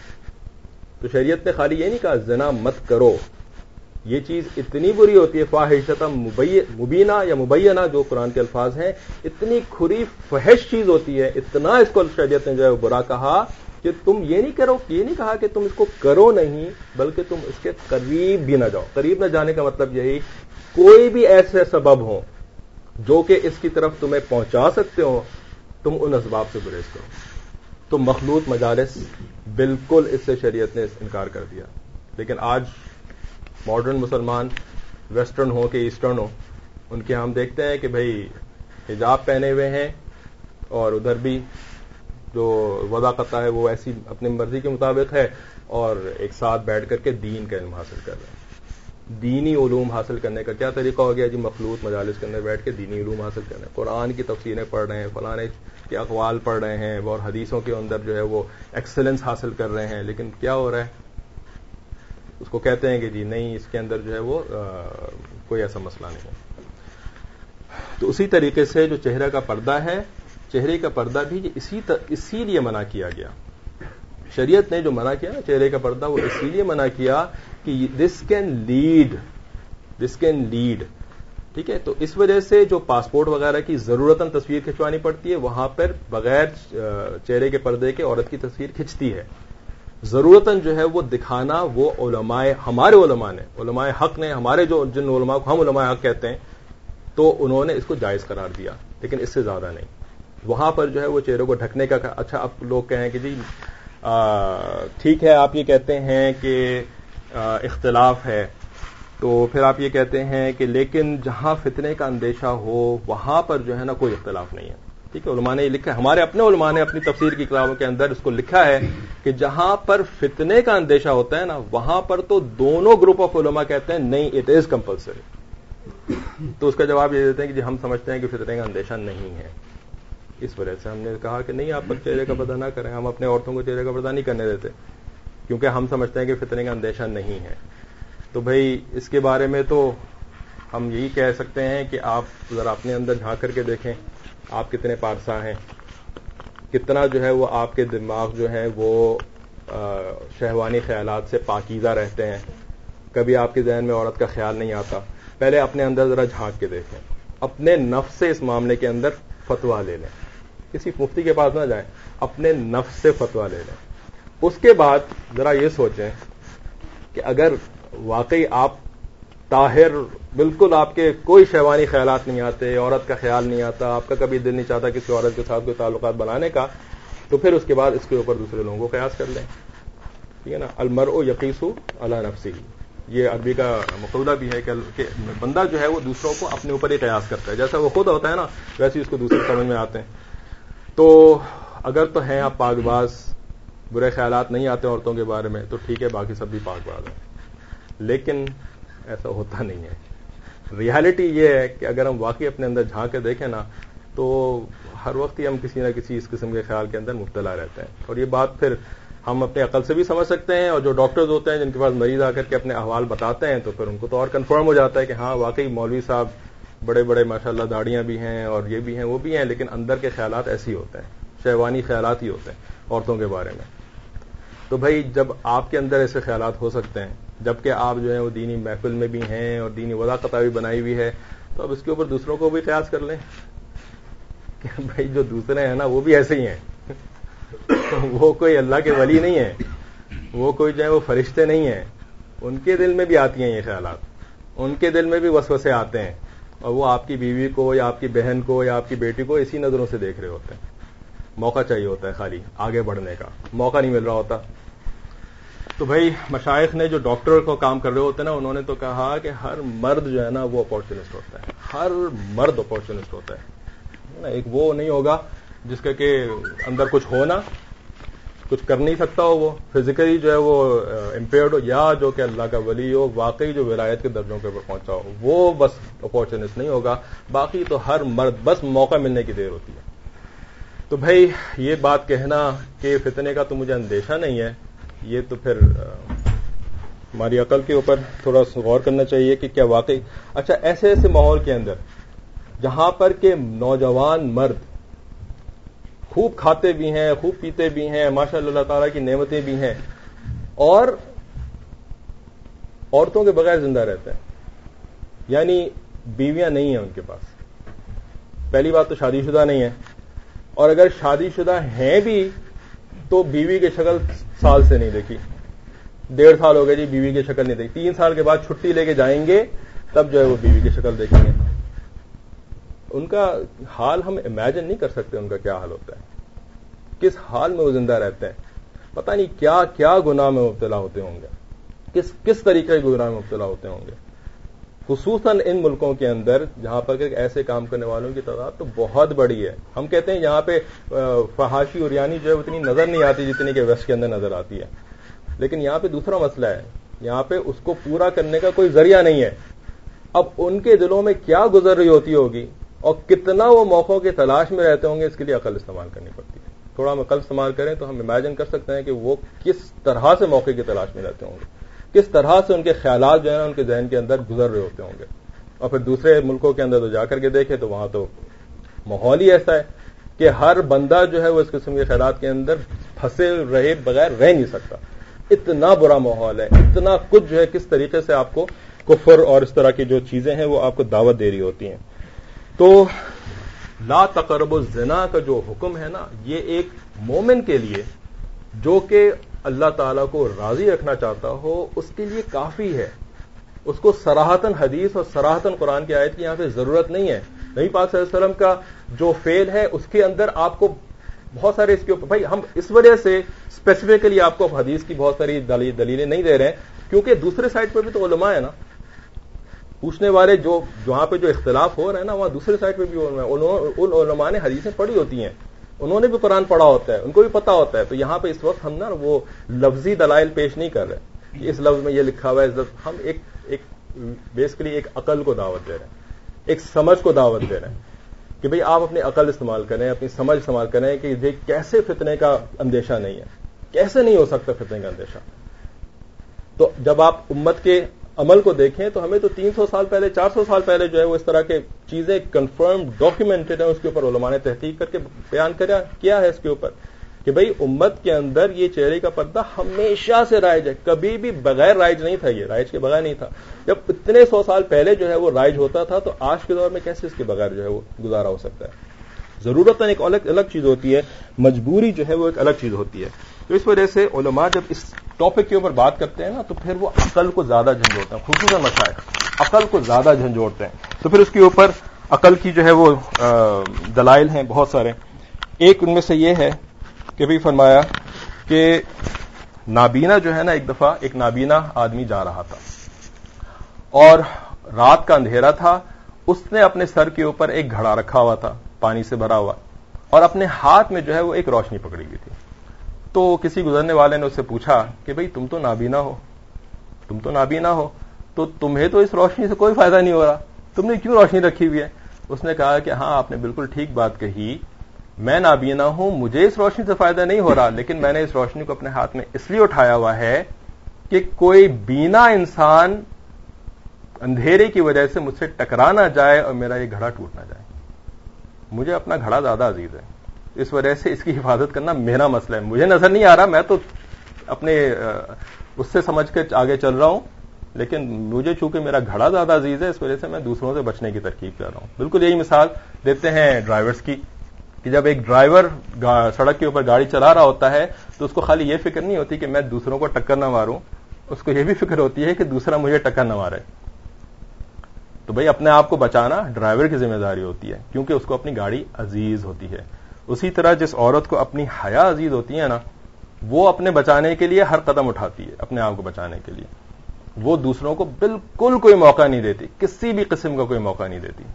تو شریعت نے خالی یہ نہیں کہا زنا مت کرو, یہ چیز اتنی بری ہوتی ہے, فاحشۃ مبینہ یا مبینہ جو قرآن کے الفاظ ہیں, اتنی کھری فحش چیز ہوتی ہے, اتنا اس کو شریعت نے جو ہے برا کہا کہ تم یہ نہیں کرو, یہ نہیں کہا کہ تم اس کو کرو نہیں, بلکہ تم اس کے قریب بھی نہ جاؤ. قریب نہ جانے کا مطلب یہی, کوئی بھی ایسے سبب ہوں جو کہ اس کی طرف تمہیں پہنچا سکتے ہو, تم ان اسباب سے گریز کرو. تو مخلوط مجالس بالکل اس سے شریعت نے انکار کر دیا. لیکن آج ماڈرن مسلمان, ویسٹرن ہو کہ ایسٹرن ہو, ان کے ہم دیکھتے ہیں کہ بھئی حجاب پہنے ہوئے ہیں اور ادھر بھی جو وضاقتہ ہے وہ ایسی اپنی مرضی کے مطابق ہے, اور ایک ساتھ بیٹھ کر کے دین کا علم حاصل کر رہے ہیں. دینی علوم حاصل کرنے کا کیا طریقہ ہو گیا جی؟ مخلوط مجالس کے اندر بیٹھ کے دینی علوم حاصل کرنے, قرآن کی تفسیریں پڑھ رہے ہیں, فلانے کے اقوال پڑھ رہے ہیں, اور حدیثوں کے اندر جو ہے وہ ایکسلنس حاصل کر رہے ہیں. لیکن کیا ہو رہا ہے, اس کو کہتے ہیں کہ جی نہیں اس کے اندر جو ہے وہ کوئی ایسا مسئلہ نہیں ہے. تو اسی طریقے سے جو چہرہ کا پردہ ہے, چہرے کا پردہ بھی اسی لیے منع کیا گیا. شریعت نے جو منع کیا نا چہرے کا پردہ, وہ اسی لیے منع کیا کہ دس کین لیڈ. ٹھیک ہے, تو اس وجہ سے جو پاسپورٹ وغیرہ کی ضرورتاً تصویر کھنچوانی پڑتی ہے, وہاں پر بغیر چہرے کے پردے کے عورت کی تصویر کھنچتی ہے. ضرورتاً جو ہے وہ دکھانا, وہ علماء, ہمارے علماء نے, علماء حق نے, ہمارے جو جن علماء کو ہم علماء حق کہتے ہیں, تو انہوں نے اس کو جائز قرار دیا, لیکن اس سے زیادہ نہیں. وہاں پر جو ہے وہ چہرے کو ڈھکنے کا. اچھا, اب لوگ کہیں کہ جی ٹھیک ہے, آپ یہ کہتے ہیں کہ اختلاف ہے, تو پھر آپ یہ کہتے ہیں کہ لیکن جہاں فتنے کا اندیشہ ہو وہاں پر جو ہے نا کوئی اختلاف نہیں ہے. ٹھیک ہے, علماء نے یہ لکھا ہے, ہمارے اپنے علماء نے اپنی تفسیر کی کتابوں کے اندر اس کو لکھا ہے کہ جہاں پر فتنے کا اندیشہ ہوتا ہے نا وہاں پر تو دونوں گروپ آف علماء کہتے ہیں نہیں, اٹ از کمپلسری. تو اس کا جواب یہ دیتے ہیں کہ جی ہم سمجھتے ہیں کہ فتنے کا اندیشہ نہیں ہے. اس وجہ سے ہم نے کہا کہ نہیں, آپ چہرے کا پردہ نہ کریں. ہم اپنے عورتوں کو چہرے کا پردہ نہیں کرنے دیتے کیونکہ ہم سمجھتے ہیں کہ فتنے کا اندیشہ نہیں ہے. تو بھائی اس کے بارے میں تو ہم یہی کہہ سکتے ہیں کہ آپ ذرا اپنے اندر جھانک کر کے دیکھیں آپ کتنے پارسا ہیں, کتنا جو ہے وہ آپ کے دماغ جو ہے وہ شہوانی خیالات سے پاکیزہ رہتے ہیں. کبھی آپ کے ذہن میں عورت کا خیال نہیں آتا. پہلے اپنے اندر ذرا جھانک کے دیکھیں, اپنے نفس سے اس معاملے کے اندر فتویٰ لے لیں. کسی مفتی کے پاس نہ جائیں, اپنے نفس سے فتویٰ لے لیں. اس کے بعد ذرا یہ سوچیں کہ اگر واقعی آپ طاہر, بالکل آپ کے کوئی شہوانی خیالات نہیں آتے, عورت کا خیال نہیں آتا, آپ کا کبھی دل نہیں چاہتا کسی عورت کے ساتھ کوئی تعلقات بنانے کا, تو پھر اس کے بعد اس کے اوپر دوسرے لوگوں کو قیاس کر لیں. ٹھیک ہے نا, المرء یقیس علی نفسہ, یہ عربی کا مقولہ بھی ہے کہ بندہ جو ہے وہ دوسروں کو اپنے اوپر ہی قیاس کرتا ہے. جیسا وہ خود ہوتا ہے نا ویسے اس کو دوسرے سمجھ میں آتے ہیں. تو اگر تو ہیں آپ پاک باز, برے خیالات نہیں آتے عورتوں کے بارے میں, تو ٹھیک ہے, باقی سب بھی پاک باز ہیں. لیکن ایسا ہوتا نہیں ہے. ریالٹی یہ ہے کہ اگر ہم واقعی اپنے اندر جھانک کے دیکھیں نا تو ہر وقت ہی ہم کسی نہ کسی اس قسم کے خیال کے اندر مبتلا رہتے ہیں. اور یہ بات پھر ہم اپنے عقل سے بھی سمجھ سکتے ہیں, اور جو ڈاکٹرز ہوتے ہیں جن کے پاس مریض آ کر کے اپنے احوال بتاتے ہیں تو پھر ان کو تو اور کنفرم ہو جاتا ہے کہ ہاں واقعی مولوی صاحب بڑے بڑے ماشاءاللہ داڑیاں بھی ہیں اور یہ بھی ہیں وہ بھی ہیں, لیکن اندر کے خیالات ایسے ہی ہوتے ہیں, شہوانی خیالات ہی ہوتے ہیں عورتوں کے بارے میں. تو بھائی جب آپ کے اندر ایسے خیالات ہو سکتے ہیں, جبکہ آپ جو ہیں وہ دینی محفل میں بھی ہیں اور دینی وضاقت بھی بنائی ہوئی ہے, تو اب اس کے اوپر دوسروں کو بھی قیاس کر لیں کہ بھائی جو دوسرے ہیں نا وہ بھی ایسے ہی ہیں. وہ کوئی اللہ کے ولی نہیں ہیں, وہ کوئی جو ہے وہ فرشتے نہیں ہیں, ان کے دل میں بھی آتی ہیں یہ خیالات, ان کے دل میں بھی وسوسے آتے ہیں, اور وہ آپ کی بیوی کو یا آپ کی بہن کو یا آپ کی بیٹی کو اسی نظروں سے دیکھ رہے ہوتے ہیں. موقع چاہیے ہوتا ہے خالی آگے بڑھنے کا, موقع نہیں مل رہا ہوتا. تو بھائی مشائخ نے جو ڈاکٹر کو کام کر رہے ہوتے ہیں نا, انہوں نے تو کہا کہ ہر مرد جو ہے نا وہ اپارچونسٹ ہوتا ہے, ہر مرد اپارچونسٹ ہوتا ہے. ایک وہ نہیں ہوگا جس کا کہ اندر کچھ ہو نا, کچھ کر نہیں سکتا ہو, وہ فزیکلی جو ہے وہ امپیئرڈ ہو, یا جو کہ اللہ کا ولی ہو, واقعی جو ولایت کے درجوں کے اوپر پہنچا ہو, وہ بس اپارچونسٹ نہیں ہوگا. باقی تو ہر مرد بس موقع ملنے کی دیر ہوتی ہے. تو بھائی یہ بات کہنا کہ فتنے کا تو مجھے اندیشہ نہیں ہے, یہ تو پھر ہماری عقل کے اوپر تھوڑا غور کرنا چاہیے کہ کیا واقعی. اچھا, ایسے ایسے ماحول کے اندر جہاں پر کہ نوجوان مرد خوب کھاتے بھی ہیں, خوب پیتے بھی ہیں, ماشاء اللہ تعالیٰ کی نعمتیں بھی ہیں, اور عورتوں کے بغیر زندہ رہتے ہیں, یعنی بیویاں نہیں ہیں ان کے پاس. پہلی بات تو شادی شدہ نہیں ہے, اور اگر شادی شدہ ہیں بھی تو بیوی کی شکل سال سے نہیں دیکھی, 1.5 سال ہو گئے جی بیوی کی شکل نہیں دیکھی. 3 سال کے بعد چھٹی لے کے جائیں گے تب جو ہے وہ بیوی کی شکل دیکھیں گے. ان کا حال ہم امیجن نہیں کر سکتے, ان کا کیا حال ہوتا ہے, کس حال میں وہ زندہ رہتے ہیں. پتہ نہیں کیا کیا گناہ میں مبتلا ہوتے ہوں گے, کس طریقے کے گناہ میں مبتلا ہوتے ہوں گے, خصوصاً ان ملکوں کے اندر جہاں پر ایسے کام کرنے والوں کی تعداد تو بہت بڑی ہے. ہم کہتے ہیں یہاں پہ فحاشی اور یعنی جو ہے اتنی نظر نہیں آتی جتنی کہ ویسٹ کے اندر نظر آتی ہے, لیکن یہاں پہ دوسرا مسئلہ ہے, یہاں پہ اس کو پورا کرنے کا کوئی ذریعہ نہیں ہے. اب ان کے دلوں میں کیا گزر رہی ہوتی ہوگی اور کتنا وہ موقعوں کی تلاش میں رہتے ہوں گے, اس کے لیے عقل استعمال کرنی پڑتی ہے. تھوڑا ہم عقل استعمال کریں تو ہم امیجن کر سکتے ہیں کہ وہ کس طرح سے موقع کی تلاش میں رہتے ہوں گے, کس طرح سے ان کے خیالات جو ہے نا ان کے ذہن کے اندر گزر رہے ہوتے ہوں گے. اور پھر دوسرے ملکوں کے اندر تو جا کر کے دیکھیں تو وہاں تو ماحول ہی ایسا ہے کہ ہر بندہ جو ہے وہ اس قسم کے خیالات کے اندر پھنسے رہے بغیر رہ نہیں سکتا. اتنا برا ماحول ہے, اتنا کچھ جو ہے کس طریقے سے آپ کو کفر اور اس طرح کی جو چیزیں ہیں وہ آپ کو دعوت دے رہی ہوتی ہیں. تو لا تقربوا الزنا کا جو حکم ہے نا, یہ ایک مومن کے لیے جو کہ اللہ تعالیٰ کو راضی رکھنا چاہتا ہو اس کے لیے کافی ہے. اس کو صراحتاً حدیث اور صراحتاً قرآن کی آیت کی یہاں پہ ضرورت نہیں ہے. نبی پاک صلی اللہ علیہ وسلم کا جو فعل ہے اس کے اندر آپ کو بہت سارے اس کے اوپر, بھائی ہم اس وجہ سے اسپیسیفکلی آپ کو حدیث کی بہت ساری دلیلیں نہیں دے رہے ہیں کیونکہ دوسرے سائڈ پہ بھی تو علماء ہے نا, پوچھنے والے جو جہاں پہ جو اختلاف ہو رہا ہے نا وہاں دوسرے سائڈ پہ بھی ہو رہا ہے. ان علماء نے حدیثیں پڑھی ہوتی ہیں, انہوں نے بھی قرآن پڑھا ہوتا ہے, ان کو بھی پتا ہوتا ہے. تو یہاں پہ اس وقت ہم نا وہ لفظی دلائل پیش نہیں کر رہے کہ اس لفظ میں یہ لکھا ہوا ہے. ہم ایک بیسکلی ایک عقل کو دعوت دے رہے ہیں, ایک سمجھ کو دعوت دے رہے ہیں کہ بھئی آپ اپنی عقل استعمال کریں, اپنی سمجھ استعمال کریں کہ یہ کیسے فتنے کا اندیشہ نہیں ہے, کیسے نہیں ہو سکتا فتنے کا اندیشہ. تو جب آپ امت کے عمل کو دیکھیں تو ہمیں تو 300 سال پہلے 400 سال پہلے جو ہے وہ اس طرح کے چیزیں کنفرم ڈاکیومنٹڈ ہیں, اس کے اوپر علماء نے تحقیق کر کے بیان کیا ہے اس کے اوپر کہ بھئی امت کے اندر یہ چہرے کا پردہ ہمیشہ سے رائج ہے, کبھی بھی بغیر رائج نہیں تھا, یہ رائج کے بغیر نہیں تھا. جب اتنے 100 سال پہلے جو ہے وہ رائج ہوتا تھا تو آج کے دور میں کیسے اس کے بغیر جو ہے وہ گزارا ہو سکتا ہے. ضرورتاً ایک الگ چیز ہوتی ہے, مجبوری جو ہے وہ ایک الگ چیز ہوتی ہے. تو اس وجہ سے علماء جب اس ٹاپک کے اوپر بات کرتے ہیں نا تو پھر وہ عقل کو زیادہ جھنجھوڑتے ہیں, خصوصاً مشائخ عقل کو زیادہ جھنجھوڑتے ہیں. تو پھر اس کے اوپر عقل کی جو ہے وہ دلائل ہیں بہت سارے. ایک ان میں سے یہ ہے کہ بھی فرمایا کہ نابینا جو ہے نا, ایک دفعہ ایک نابینا آدمی جا رہا تھا اور رات کا اندھیرا تھا, اس نے اپنے سر کے اوپر ایک گھڑا رکھا ہوا تھا پانی سے بھرا ہوا, اور اپنے ہاتھ میں جو ہے وہ ایک روشنی پکڑی ہوئی تھی. تو کسی گزرنے والے نے اس سے پوچھا کہ بھئی تم تو نابینا ہو, تو تمہیں تو اس روشنی سے کوئی فائدہ نہیں ہو رہا, تم نے کیوں روشنی رکھی ہوئی ہے؟ اس نے کہا کہ ہاں آپ نے بالکل ٹھیک بات کہی, میں نابینا ہوں, مجھے اس روشنی سے فائدہ نہیں ہو رہا, لیکن میں نے اس روشنی کو اپنے ہاتھ میں اس لیے اٹھایا ہوا ہے کہ کوئی بینا انسان اندھیرے کی وجہ سے مجھ سے ٹکرا نہ جائے اور میرا یہ گھڑا ٹوٹ نہ جائے. مجھے اپنا گھڑا زیادہ عزیز ہے, اس وجہ سے اس کی حفاظت کرنا میرا مسئلہ ہے. مجھے نظر نہیں آ رہا, میں تو اپنے اس سے سمجھ کے آگے چل رہا ہوں, لیکن مجھے چونکہ میرا گھڑا زیادہ عزیز ہے اس وجہ سے میں دوسروں سے بچنے کی ترکیب کر رہا ہوں. بالکل یہی مثال دیتے ہیں ڈرائیورز کی کہ جب ایک ڈرائیور سڑک کے اوپر گاڑی چلا رہا ہوتا ہے تو اس کو خالی یہ فکر نہیں ہوتی کہ میں دوسروں کو ٹکر نہ ماروں, اس کو یہ بھی فکر ہوتی ہے کہ دوسرا مجھے ٹکر نہ مارے. تو بھئی اپنے آپ کو بچانا ڈرائیور کی ذمہ داری ہوتی ہے, کیونکہ اس کو اپنی گاڑی عزیز ہوتی ہے. اسی طرح جس عورت کو اپنی حیا عزیز ہوتی ہے نا, وہ اپنے بچانے کے لیے ہر قدم اٹھاتی ہے, اپنے آپ کو بچانے کے لیے. وہ دوسروں کو بالکل کوئی موقع نہیں دیتی, کسی بھی قسم کا کوئی موقع نہیں دیتی.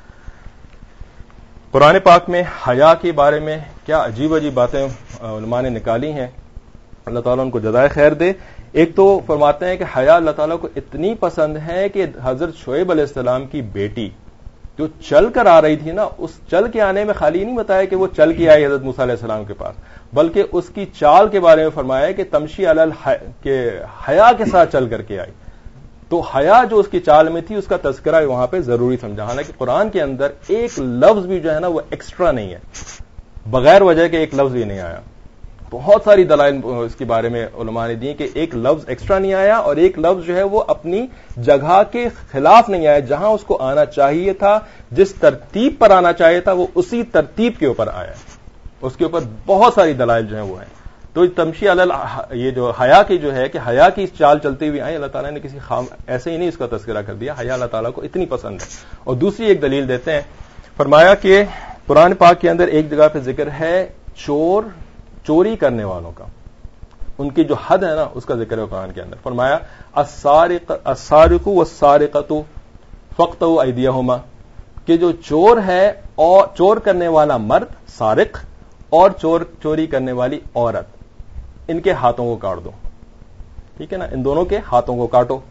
قرآن پاک میں حیا کے بارے میں کیا عجیب باتیں علماء نے نکالی ہیں, اللہ تعالیٰ ان کو جزائے خیر دے. ایک تو فرماتے ہیں کہ حیا اللہ تعالیٰ کو اتنی پسند ہے کہ حضرت شعیب علیہ السلام کی بیٹی جو چل کر آ رہی تھی نا, اس چل کے آنے میں خالی نہیں بتایا کہ وہ چل کے آئی حضرت موسیٰ علیہ السلام کے پاس, بلکہ اس کی چال کے بارے میں فرمایا کہ تمشی کہ حیا کے ساتھ چل کر کے آئی. تو حیا جو اس کی چال میں تھی اس کا تذکرہ وہاں پہ ضروری سمجھا, حالانکہ قرآن کے اندر ایک لفظ بھی جو ہے نا وہ ایکسٹرا نہیں ہے, بغیر وجہ کے ایک لفظ بھی نہیں آیا. بہت ساری دلائل اس کے بارے میں علماء نے دی کہ ایک لفظ ایکسٹرا نہیں آیا, اور ایک لفظ جو ہے وہ اپنی جگہ کے خلاف نہیں آیا. جہاں اس کو آنا چاہیے تھا, جس ترتیب پر آنا چاہیے تھا, وہ اسی ترتیب کے اوپر آیا. اس کے اوپر بہت ساری دلائل جو ہیں وہ ہیں. تو تمشی یہ جو حیا کی جو ہے کہ حیا کی چال چلتے ہوئے آئے, اللہ تعالیٰ نے کسی ایسے ہی نہیں اس کا تذکرہ کر دیا, حیا اللہ تعالیٰ کو اتنی پسند ہے. اور دوسری ایک دلیل دیتے ہیں, فرمایا کہ قرآن پاک کے اندر ایک جگہ پہ ذکر ہے چوری کرنے والوں کا, ان کی جو حد ہے نا اس کا ذکر ہے قرآن کے اندر. فرمایا السارق والسارقۃ فاقطعوا ایدیہما, کہ جو چور ہے اور چور کرنے والا مرد سارق اور چوری کرنے والی عورت, ان کے ہاتھوں کو کاٹ دو. ٹھیک ہے نا, ان دونوں کے ہاتھوں کو کاٹو.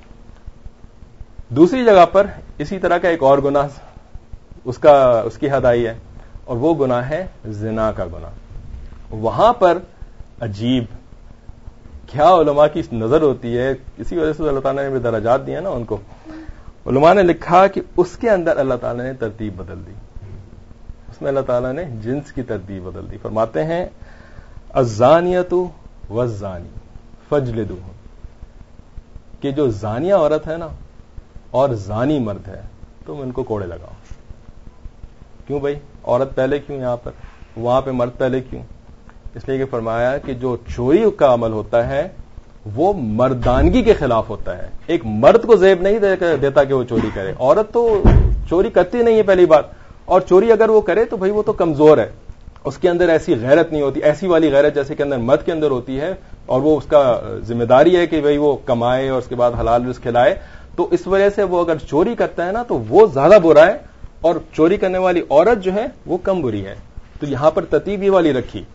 دوسری جگہ پر اسی طرح کا ایک اور گناہ اس کی حد آئی ہے, اور وہ گناہ ہے زنا کا گناہ. وہاں پر عجیب کیا علماء کی نظر ہوتی ہے, اسی وجہ سے اللہ تعالیٰ نے درجات دیے نا ان کو. علماء نے لکھا کہ اس کے اندر اللہ تعالیٰ نے ترتیب بدل دی, اس میں اللہ تعالیٰ نے جنس کی ترتیب بدل دی. فرماتے ہیں الزانیۃ والزانی فاجلدوہم, کہ جو زانیہ عورت ہے نا اور زانی مرد ہے تم ان کو کوڑے لگاؤ. کیوں بھائی, عورت پہلے کیوں یہاں پر, وہاں پہ مرد پہلے کیوں؟ اس لیے کہ فرمایا کہ جو چوری کا عمل ہوتا ہے وہ مردانگی کے خلاف ہوتا ہے. ایک مرد کو زیب نہیں دیتا کہ وہ چوری کرے, عورت تو چوری کرتی نہیں ہے پہلی بات, اور چوری اگر وہ کرے تو بھائی وہ تو کمزور ہے, اس کے اندر ایسی غیرت نہیں ہوتی, ایسی والی غیرت جیسے کہ اندر مرد کے اندر ہوتی ہے, اور وہ اس کا ذمہ داری ہے کہ بھائی وہ کمائے اور اس کے بعد حلال رزق کھلائے. تو اس وجہ سے وہ اگر چوری کرتا ہے نا تو وہ زیادہ برا ہے, اور چوری کرنے والی عورت جو ہے وہ کم بری ہے. تو یہاں پر ترتیب یہ والی رکھی,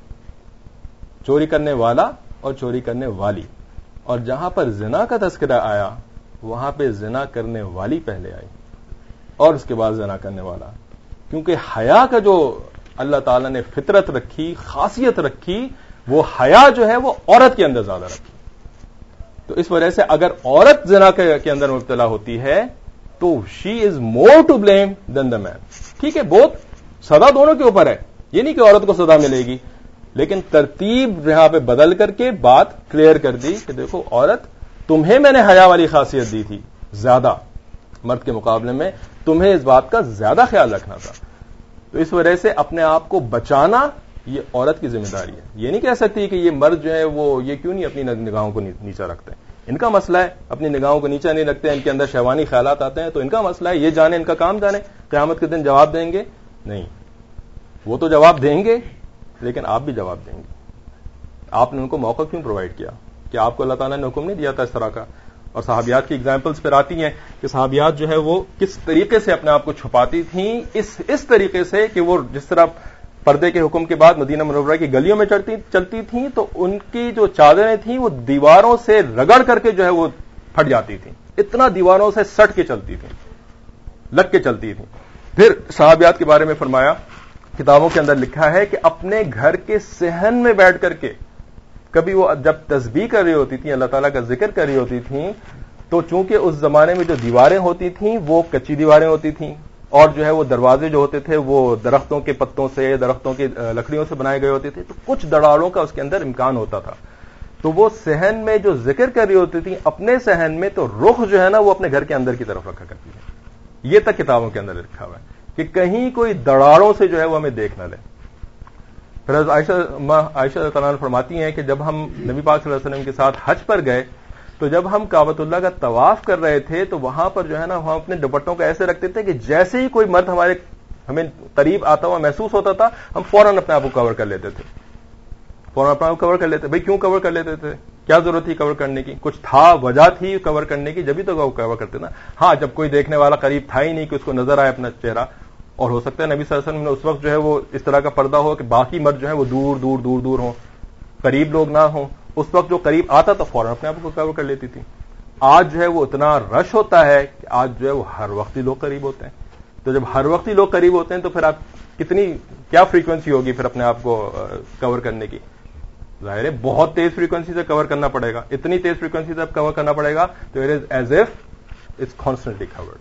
چوری کرنے والا اور چوری کرنے والی, اور جہاں پر زنا کا تذکرہ آیا وہاں پہ زنا کرنے والی پہلے آئی اور اس کے بعد زنا کرنے والا, کیونکہ حیا کا جو اللہ تعالیٰ نے فطرت رکھی, خاصیت رکھی, وہ حیا جو ہے وہ عورت کے اندر زیادہ رکھی. تو اس وجہ سے اگر عورت زنا کے اندر مبتلا ہوتی ہے تو شی از مور ٹو بلیم دین دا مین. ٹھیک ہے, بہت سزا دونوں کے اوپر ہے, یہ نہیں کہ عورت کو سزا ملے گی, لیکن ترتیب یہاں پہ بدل کر کے بات کلیئر کر دی کہ دیکھو عورت, تمہیں میں نے حیا والی خاصیت دی تھی زیادہ مرد کے مقابلے میں, تمہیں اس بات کا زیادہ خیال رکھنا تھا. تو اس وجہ سے اپنے آپ کو بچانا یہ عورت کی ذمہ داری ہے. یہ نہیں کہہ سکتی کہ یہ مرد جو ہے وہ یہ کیوں نہیں اپنی نگاہوں کو نیچا رکھتے ہیں, ان کا مسئلہ ہے, اپنی نگاہوں کو نیچا نہیں رکھتے, ان کے اندر شہوانی خیالات آتے ہیں تو ان کا مسئلہ ہے, یہ جانے, ان کا کام جانے, قیامت کے دن جواب دیں گے. نہیں, وہ تو جواب دیں گے لیکن آپ بھی جواب دیں گے. آپ نے ان کو موقع کیوں پرووائڈ کیا؟ کہ آپ کو اللہ تعالیٰ نے حکم نہیں دیا تھا اس طرح کا؟ اور صحابیات کی ایگزامپلس پھر آتی ہیں کہ صحابیات جو ہے وہ کس طریقے سے اپنے آپ کو چھپاتی تھیں, اس طریقے سے کہ وہ جس طرح پردے کے حکم کے بعد مدینہ منورہ کی گلیوں میں چلتی تھیں تو ان کی جو چادریں تھیں وہ دیواروں سے رگڑ کر کے جو ہے وہ پھٹ جاتی تھیں, اتنا دیواروں سے سٹ کے چلتی تھیں, لگ کے چلتی تھیں. پھر صحابیات کے بارے میں فرمایا, کتابوں کے اندر لکھا ہے کہ اپنے گھر کے صحن میں بیٹھ کر کے, کبھی وہ جب تسبیح کر رہی ہوتی تھیں, اللہ تعالیٰ کا ذکر کر رہی ہوتی تھیں, تو چونکہ اس زمانے میں جو دیواریں ہوتی تھیں وہ کچی دیواریں ہوتی تھیں, اور جو ہے وہ دروازے جو ہوتے تھے وہ درختوں کے پتوں سے, درختوں کی لکڑیوں سے بنائے گئے ہوتے تھے, تو کچھ دراڑوں کا اس کے اندر امکان ہوتا تھا. تو وہ صحن میں جو ذکر کر رہی ہوتی تھی اپنے صحن میں, تو رخ جو ہے نا وہ اپنے گھر کے اندر کی طرف رکھا کرتی ہے. یہ تک کتابوں کے اندر لکھا ہوا ہے کہ کہیں کوئی دراڑوں سے جو ہے وہ ہمیں دیکھ نہ لے. پھر عائشہ تعالیٰ فرماتی ہیں کہ جب ہم نبی پاک صلی اللہ علیہ وسلم کے ساتھ حج پر گئے تو جب ہم کعبۃ اللہ کا طواف کر رہے تھے تو وہاں پر جو ہے نا ہم اپنے دوپٹوں کو ایسے رکھتے تھے کہ جیسے ہی کوئی مرد ہمیں قریب آتا ہوا محسوس ہوتا تھا ہم فوراً اپنے آپ کو کور کر لیتے تھے, فوراً اپنے آپ کو کور کر لیتے. بھائی کیوں کور کر لیتے تھے؟ کیا ضرورت تھی کور کرنے کی؟ کچھ تھا, وجہ تھی کور کرنے کی, جبھی تو کور کرتے نا. ہاں, جب کوئی دیکھنے والا قریب تھا ہی نہیں کہ اس کو نظر آئے اپنا چہرہ, اور ہو سکتا ہے نبی صلی اللہ علیہ وسلم نے اس وقت جو ہے وہ اس طرح کا پردہ ہو کہ باقی مرد جو ہے وہ دور دور دور دور ہوں, قریب لوگ نہ ہوں, اس وقت جو قریب آتا تو فوراً اپنے آپ کو کور کر لیتی تھی. آج جو ہے وہ اتنا رش ہوتا ہے کہ آج جو ہے وہ ہر وقت ہی لوگ قریب ہوتے ہیں. تو جب ہر وقت ہی لوگ قریب ہوتے ہیں تو پھر آپ کیا فریکوینسی ہوگی پھر اپنے آپ کو کور کرنے کی؟ ظاہر ہے بہت تیز فریکوینسی سے کور کرنا پڑے گا, اتنی تیز فریکوینسی سے اب کور کرنا پڑے گا تو it is as if it's constantly covered,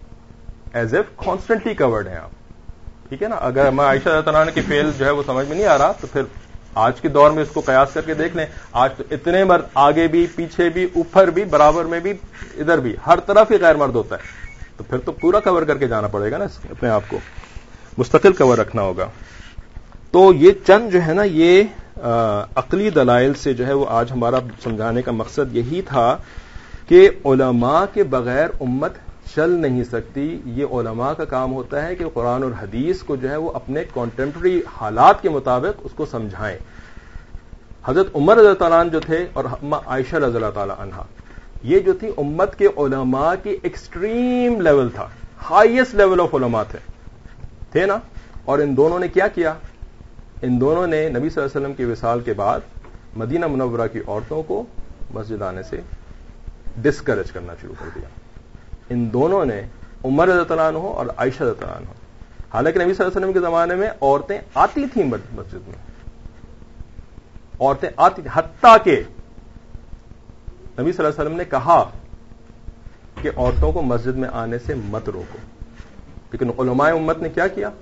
as if constantly covered ہیں آپ. ٹھیک ہے نا. اگر ہمیں عائشہ تعالیٰ کی فعل جو ہے وہ سمجھ میں نہیں آ رہا تو پھر آج کے دور میں اس کو قیاس کر کے دیکھ لیں. آج تو اتنے مرد, آگے بھی پیچھے بھی اوپر بھی برابر میں بھی ادھر بھی, ہر طرف ہی غیر مرد ہوتا ہے, تو پھر تو پورا کور کر کے جانا پڑے گا نا, اپنے آپ کو مستقل کور رکھنا ہوگا. تو یہ چند جو ہے نا یہ عقلی دلائل سے جو ہے وہ آج ہمارا سمجھانے کا مقصد یہی تھا کہ علماء کے بغیر امت چل نہیں سکتی. یہ علماء کا کام ہوتا ہے کہ قرآن اور حدیث کو جو ہے وہ اپنے کانٹمپرری حالات کے مطابق اس کو سمجھائیں. حضرت عمر رضی اللہ عنہ جو تھے اور عائشہ رضی اللہ تعالی عنہا, یہ جو تھی امت کے علماء کی ایکسٹریم لیول تھا, ہائیسٹ لیول آف علماء تھے نا. اور ان دونوں نے کیا کیا؟ ان دونوں نے نبی صلی اللہ علیہ وسلم کے وصال کے بعد مدینہ منورہ کی عورتوں کو مسجد آنے سے ڈسکریج کرنا شروع کر دیا. ان دونوں نے, عمر رضی اللہ عنہ اور عائشہ رضی اللہ عنہ. حالانکہ نبی صلی اللہ علیہ وسلم کے زمانے میں عورتیں آتی تھیں مسجد میں, عورتیں آتی تھیں, حتیٰ کہ نبی صلی اللہ علیہ وسلم نے کہا کہ عورتوں کو مسجد میں آنے سے مت روکو. لیکن علماء امت نے کیا کیا؟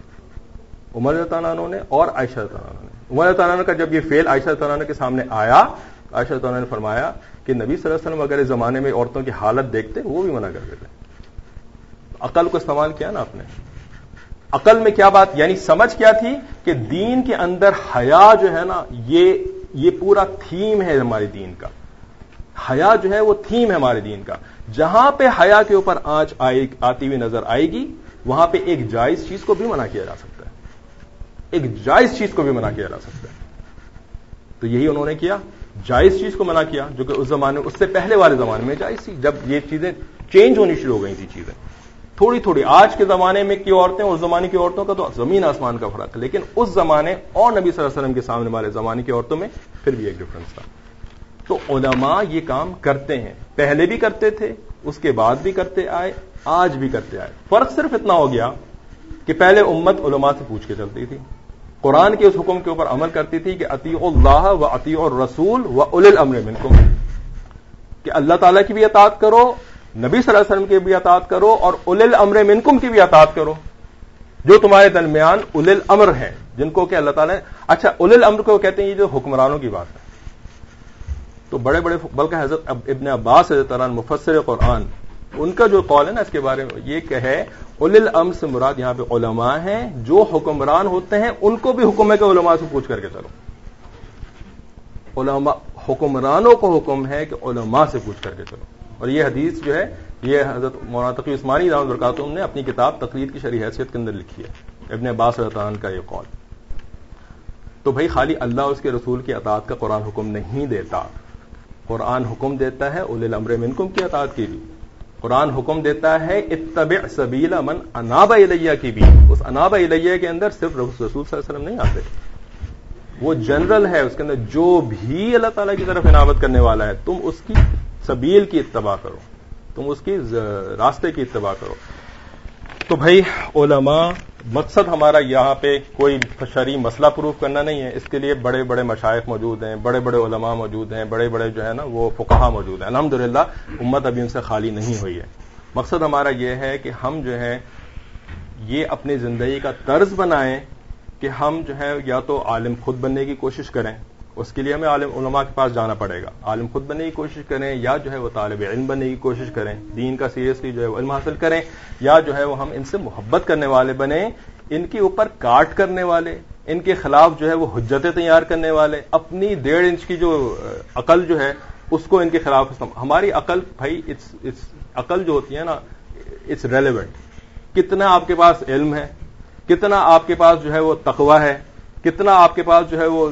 عمر رضی اللہ عنہ نے اور عائشہ رضی اللہ عنہ نے. عمر رضی اللہ عنہ کا جب یہ فعل عائشہ رضی اللہ عنہ کے سامنے آیا, عائشہ رضی اللہ عنہ نے فرمایا کہ نبی صلی اللہ علیہ وسلم اگر اس زمانے میں عورتوں کی حالت دیکھتے وہ بھی منع کر دیتے. عقل کو استعمال کیا نا آپ نے. عقل میں کیا بات, یعنی سمجھ کیا تھی کہ دین کے اندر حیا جو ہے نا یہ پورا تھیم ہے ہمارے دین کا. حیا جو ہے وہ تھیم ہے ہمارے دین کا. جہاں پہ حیا کے اوپر آنچ آتی ہوئی نظر آئے گی وہاں پہ ایک جائز چیز کو بھی منع کیا جا سکتا ہے, ایک جائز چیز کو بھی منع کیا جا سکتا ہے. تو یہی انہوں نے کیا. جائز چیز کو منع کیا جو کہ اس زمانے اس سے پہلے والے زمانے میں جائز تھی، جب یہ چیزیں چینج ہونی شروع ہو گئی تھی چیزیں تھوڑی تھوڑی. آج کے زمانے میں کی عورتیں اس زمانے کی عورتوں کا تو زمین آسمان کا فرق ہے، لیکن اس زمانے اور نبی صلی اللہ علیہ وسلم کے سامنے والے زمانے کی عورتوں میں پھر بھی ایک ڈفرنس تھا. تو علماء یہ کام کرتے ہیں، پہلے بھی کرتے تھے، اس کے بعد بھی کرتے آئے، آج بھی کرتے آئے. فرق صرف اتنا ہو گیا کہ پہلے امت علماء سے پوچھ کے چلتی تھی، قرآن کے اس حکم کے اوپر عمل کرتی تھی کہ اطیعوا اللہ و اطیعوا الرسول و اولی الامر منکم، کہ اللہ تعالیٰ کی بھی اطاعت کرو، نبی صلی اللہ علیہ وسلم کی بھی اطاعت کرو، اور اولی الامر منکم کی بھی اطاعت کرو، جو تمہارے درمیان اولی الامر ہیں، جن کو کہ اللہ تعالیٰ. اچھا، اولی الامر کو کہتے ہیں یہ جو حکمرانوں کی بات ہے. تو بڑے بڑے، بلکہ حضرت ابن عباس رضی اللہ عنہ مفسر قرآن، ان کا جو قول ہے نا اس کے بارے میں، یہ کہ ہے اولی الامر سے مراد یہاں پہ علماء ہیں، جو حکمران ہوتے ہیں ان کو بھی حکم ہے کہ علماء سے پوچھ کر کے چلو. علماء، حکمرانوں کو حکم ہے کہ علماء سے پوچھ کر کے چلو. اور یہ حدیث جو ہے یہ حضرت مولانا تقی عثمانی رحمۃ اللہ برکاتہ نے اپنی کتاب تقلید کی شرعی حیثیت کے اندر لکھی ہے، ابن عباس رضی اللہ عنہ کا یہ قول. تو بھائی خالی اللہ اس کے رسول کی اطاعت کا قرآن حکم نہیں دیتا، قرآن حکم دیتا ہے اولی الامر منکم کی اطاعت کی بھی. قرآن حکم دیتا ہے اتبع سبیل من اناب الیہ کی بھی. اس اناب الیہ کے اندر صرف رسول صلی اللہ علیہ وسلم نہیں آتے، وہ جنرل ہے، اس کے اندر جو بھی اللہ تعالیٰ کی طرف عنابت کرنے والا ہے تم اس کی سبیل کی اتباع کرو، تم اس کی راستے کی اتباع کرو. تو بھائی علماء، مقصد ہمارا یہاں پہ کوئی شرعی مسئلہ پروف کرنا نہیں ہے، اس کے لیے بڑے بڑے مشائخ موجود ہیں، بڑے بڑے علماء موجود ہیں، بڑے بڑے جو ہے نا وہ فقہا موجود ہیں. الحمدللہ امت ابھی ان سے خالی نہیں ہوئی ہے. مقصد ہمارا یہ ہے کہ ہم جو ہے یہ اپنی زندگی کا طرز بنائیں کہ ہم جو ہے یا تو عالم خود بننے کی کوشش کریں، اس کے لیے ہمیں علماء کے پاس جانا پڑے گا، عالم خود بننے کی کوشش کریں، یا جو ہے وہ طالب علم بننے کی کوشش کریں، دین کا سیریسلی جو ہے وہ علم حاصل کریں، یا جو ہے وہ ہم ان سے محبت کرنے والے بنیں، ان کے اوپر کاٹ کرنے والے، ان کے خلاف جو ہے وہ حجتیں تیار کرنے والے. اپنی 1.5 انچ کی جو عقل جو ہے اس کو ان کے خلاف. ہماری عقل بھائی عقل جو ہوتی ہے نا اٹس ریلیونٹ. کتنا آپ کے پاس علم ہے، کتنا آپ کے پاس جو ہے وہ تقوی ہے، کتنا آپ کے پاس جو ہے وہ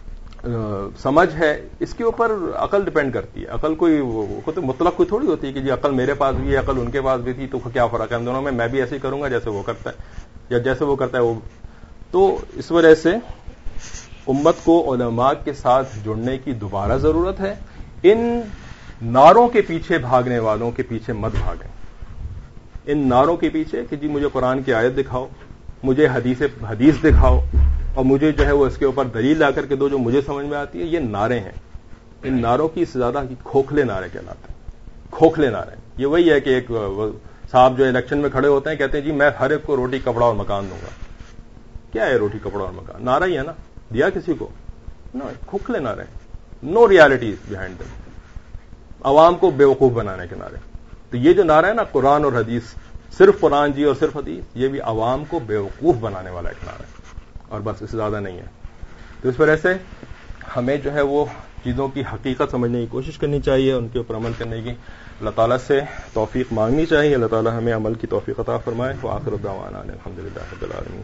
سمجھ ہے، اس کے اوپر عقل ڈپینڈ کرتی ہے. عقل کوئی مطلق کوئی تھوڑی ہوتی ہے کہ جی عقل میرے پاس بھی ہے، عقل ان کے پاس بھی تھی، تو کیا فرق ہے ہم دونوں میں؟ میں بھی ایسے ہی کروں گا جیسے وہ کرتا ہے یا جیسے وہ کرتا ہے وہ. تو اس وجہ سے امت کو علماء کے ساتھ جڑنے کی دوبارہ ضرورت ہے. ان نعروں کے پیچھے بھاگنے والوں کے پیچھے مت بھاگیں. ان نعروں کے پیچھے کہ جی مجھے قرآن کی آیت دکھاؤ، مجھے حدیث دکھاؤ، اور مجھے جو ہے وہ اس کے اوپر دلیل لا کر کے دو جو مجھے سمجھ میں آتی ہے، یہ نعرے ہیں. ان نعروں کی اس سے زیادہ کھوکھلے نعرے کہلاتے ہیں. کھوکھلے نعرے یہ وہی ہے کہ ایک صاحب جو الیکشن میں کھڑے ہوتے ہیں کہتے ہیں جی میں ہر ایک کو روٹی کپڑا اور مکان دوں گا. کیا ہے روٹی کپڑا اور مکان؟ نعرہ ہی ہے نا، دیا کسی کو؟ نو، کھوکھلے نعرے، نو ریالٹی بہائنڈ دم، عوام کو بیوقوف بنانے کے نعرے. تو یہ جو نعرہ ہے نا قرآن اور حدیث، صرف قرآن جی اور صرف حدیث، یہ بھی عوام کو بیوقوف بنانے والا ایک نعرہ ہے، اور بس اس سے زیادہ نہیں ہے. تو اس وجہ سے ہمیں جو ہے وہ چیزوں کی حقیقت سمجھنے کی کوشش کرنی چاہیے، ان کے اوپر عمل کرنے کی اللہ تعالیٰ سے توفیق مانگنی چاہیے. اللہ تعالیٰ ہمیں عمل کی توفیق عطا فرمائے. وآخر دعوانا الحمدللہ رب العالمین.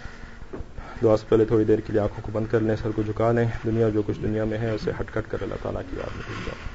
دعا سے پہلے تھوڑی دیر کے لیے آنکھوں کو بند کر لیں، سر کو جھکا لیں. دنیا جو کچھ دنیا میں ہے اسے ہٹ کٹ کر اللہ تعالیٰ کی یاد میں ڈوب جائیں.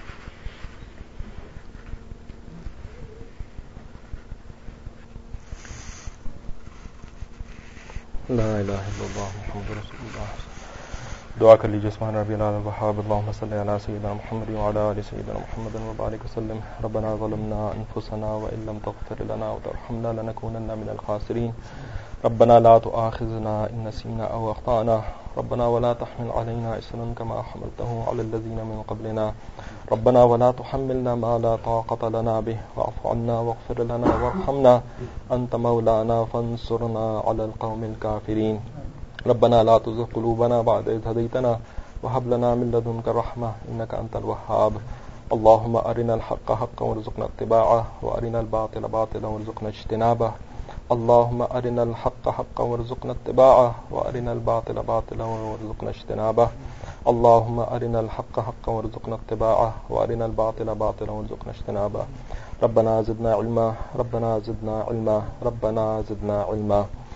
لا الہ الا اللہ محمد رسول اللہ. دعا کر لیجیے. سبحان ربی العلی الوہاب. اللہم صلی علی سیدنا محمد وعلی آل سیدنا محمد وبارک وسلم. ربنا ظلمنا انفسنا وان لم تغفر لنا وترحمنا لنكونن من الخاسرین. ربنا لا تؤاخذنا ان نسینا او اخطأنا. ربنا ولا تحمل علينا إصرا كما حملته على الذين من قبلنا. ربنا ولا تحملنا ما لا طاقة لنا به. واعف عنا واغفر لنا وارحمنا أنت مولانا فانصرنا على القوم الكافرين. ربنا لا تزغ قلوبنا بعد إذ هديتنا وهب لنا من لدنك رحمة إنك أنت الوهاب. اللهم أرنا الحق حقا وارزقنا اتباعه وأرنا الباطل باطلا وارزقنا اجتنابه. اللهم أرنا الحق حقا وارزقنا اتباعه وأرنا الباطل باطلا وارزقنا اجتنابه. اللهم أرنا الحق حقا وارزقنا اتباعه وأرنا الباطل باطلا وارزقنا اجتنابه. ربنا زدنا علما، ربنا زدنا علما، ربنا زدنا علما.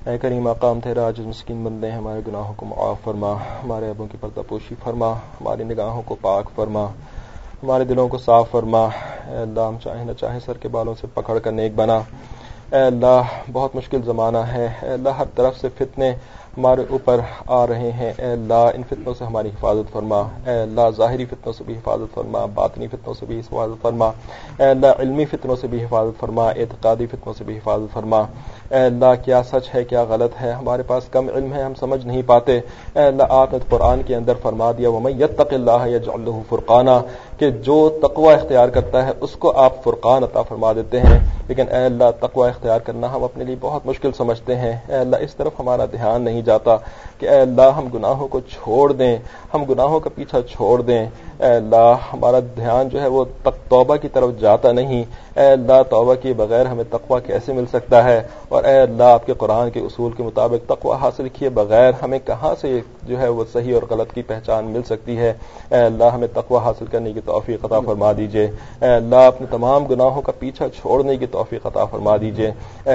اے کریم مقام تیرا عاجز مسکین بندے ہیں، ہمارے گناہوں کو معاف فرما، ہمارے عیبوں کی پردہ پوشی فرما، ہماری نگاہوں کو پاک فرما، ہمارے دلوں کو صاف فرما۔ اے اللہ ہم چاہے نہ چاہے سر کے بالوں سے پکڑ کر نیک بنا۔ اے اللہ بہت مشکل زمانہ ہے، اے اللہ ہر طرف سے فتنے ہمارے اوپر آ رہے ہیں، اے اللہ ان فتنوں سے ہماری حفاظت فرما۔ اے اللہ ظاہری فتنوں سے بھی حفاظت فرما، باطنی فتنوں سے بھی حفاظت فرما۔ اے اللہ علمی فتنوں سے بھی حفاظت فرما، اعتقادی فتنوں سے بھی حفاظت فرما۔ اے اللہ کیا سچ ہے کیا غلط ہے، ہمارے پاس کم علم ہے، ہم سمجھ نہیں پاتے۔ اے اللہ آپ نے قرآن کے اندر فرما دیا وَمَن يَتَّقِ اللَّهَ يَجْعَل لَّهُ فُرْقَانًا، کہ جو تقوی اختیار کرتا ہے اس کو آپ فرقان عطا فرما دیتے ہیں۔ لیکن اے اللہ تقوی اختیار کرنا ہم اپنے لیے بہت مشکل سمجھتے ہیں، اے اللہ اس طرف ہمارا دھیان نہیں جاتا کہ اے اللہ ہم گناہوں کو چھوڑ دیں، ہم گناہوں کا پیچھا چھوڑ دیں۔ اے اللہ ہمارا دھیان جو ہے وہ توبہ کی طرف جاتا نہیں۔ اے اللہ توبہ کے بغیر ہمیں تقوی کیسے مل سکتا ہے، اور اے اللہ آپ کے قرآن کے اصول کے مطابق تقوی حاصل کیے بغیر ہمیں کہاں سے جو ہے وہ صحیح اور غلط کی پہچان مل سکتی ہے۔ اے اللہ ہمیں تقوی حاصل کرنے کی توفیق عطا فرما دیجئے۔ اے اللہ اپنے تمام گناہوں کا پیچھا چھوڑنے کی توفیق عطا فرما دیجئے۔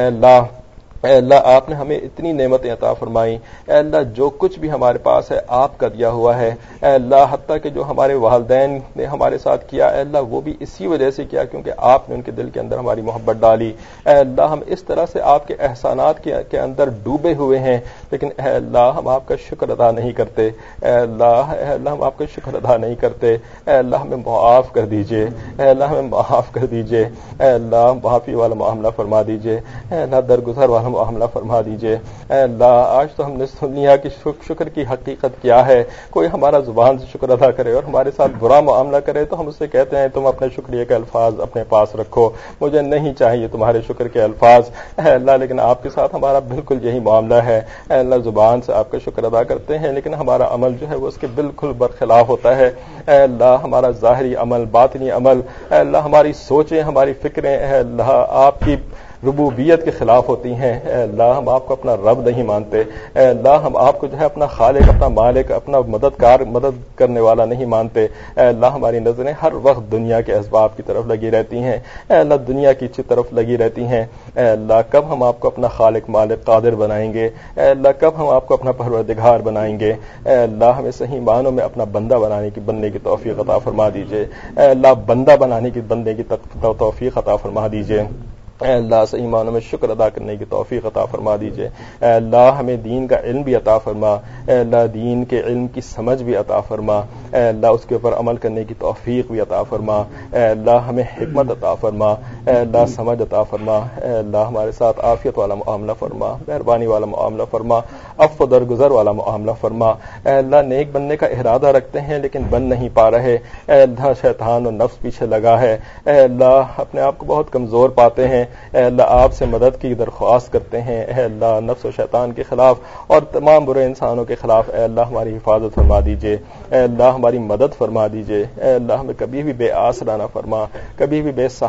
اے اللہ آپ نے ہمیں اتنی نعمتیں عطا فرمائیں، اے اللہ جو کچھ بھی ہمارے پاس ہے آپ کا دیا ہوا ہے۔ اے اللہ حتیٰ کہ جو ہمارے والدین نے ہمارے ساتھ کیا اے اللہ وہ بھی اسی وجہ سے کیا کیونکہ آپ نے ان کے دل کے اندر ہماری محبت ڈالی۔ اے اللہ ہم اس طرح سے آپ کے احسانات کے اندر ڈوبے ہوئے ہیں، لیکن اے اللہ ہم آپ کا شکر ادا نہیں کرتے۔ اے اللہ ہم آپ کا شکر ادا نہیں کرتے۔ اے اللہ ہمیں معاف کر دیجئے، اے اللہ ہمیں معاف کر دیجئے۔ اے اللہ معافی والا معاملہ فرما دیجئے، اے اللہ درگزر والا معاملہ فرما دیجئے۔ اے اللہ آج تو ہم نے سن لیا کہ شکر کی حقیقت کیا ہے۔ کوئی ہمارا زبان سے شکر ادا کرے اور ہمارے ساتھ برا معاملہ کرے تو ہم اس سے کہتے ہیں تم اپنے شکریہ کے الفاظ اپنے پاس رکھو، مجھے نہیں چاہیے تمہارے شکر کے الفاظ۔ اے اللہ لیکن آپ کے ساتھ ہمارا بالکل یہی معاملہ ہے۔ اے اللہ زبان سے آپ کا شکر ادا کرتے ہیں لیکن ہمارا عمل جو ہے وہ اس کے بالکل برخلاف ہوتا ہے۔ اے اللہ ہمارا ظاہری عمل، باطنی عمل، اے اللہ ہماری سوچیں، ہماری فکریں اے اللہ آپ کی ربوبیت کے خلاف ہوتی ہیں۔ اے اللہ ہم آپ کو اپنا رب نہیں مانتے۔ اے اللہ ہم آپ کو جو ہے اپنا خالق، اپنا مالک، اپنا مددگار، مدد کرنے والا نہیں مانتے۔ اے اللہ ہماری نظریں ہر وقت دنیا کے اسباب کی طرف لگی رہتی ہیں، اے اللہ دنیا کی طرف لگی رہتی ہیں۔ اے اللہ کب ہم آپ کو اپنا خالق، مالک، قادر بنائیں گے؟ اے اللہ کب ہم آپ کو اپنا پروردگار بنائیں گے؟ اے اللہ ہمیں صحیح معنوں میں اپنا بندہ بننے کی توفیق عطا فرما دیجئے۔ اے اللہ بندہ بننے کی توفیق عطا فرما دیجئے۔ اے اللہ صحیح معنوں میں شکر ادا کرنے کی توفیق عطا فرما دیجئے۔ اے اللہ ہمیں دین کا علم بھی عطا فرما، اے اللہ دین کے علم کی سمجھ بھی عطا فرما، اے اللہ اس کے اوپر عمل کرنے کی توفیق بھی عطا فرما۔ اے اللہ ہمیں حکمت عطا فرما، اے اللہ سمجھ عطا فرما، اے اللہ ہمارے ساتھ عافیت والا معاملہ فرما، مہربانی والا معاملہ فرما، عفو درگزر والا معاملہ فرما۔ اے اللہ نیک بننے کا ارادہ رکھتے ہیں لیکن بن نہیں پا رہے، اے اللہ شیطان و نفس پیچھے لگا ہے، اے اللہ اپنے آپ کو بہت کمزور پاتے ہیں، اے اللہ آپ سے مدد کی درخواست کرتے ہیں، اے اللہ نفس و شیطان کے خلاف اور تمام برے انسانوں کے خلاف اے اللہ ہماری حفاظت فرما دیجئے، اے اللہ ہماری مدد فرما دیجئے، اے اللہ ہمیں کبھی بھی بے آسرا نہ فرما، کبھی بھی بے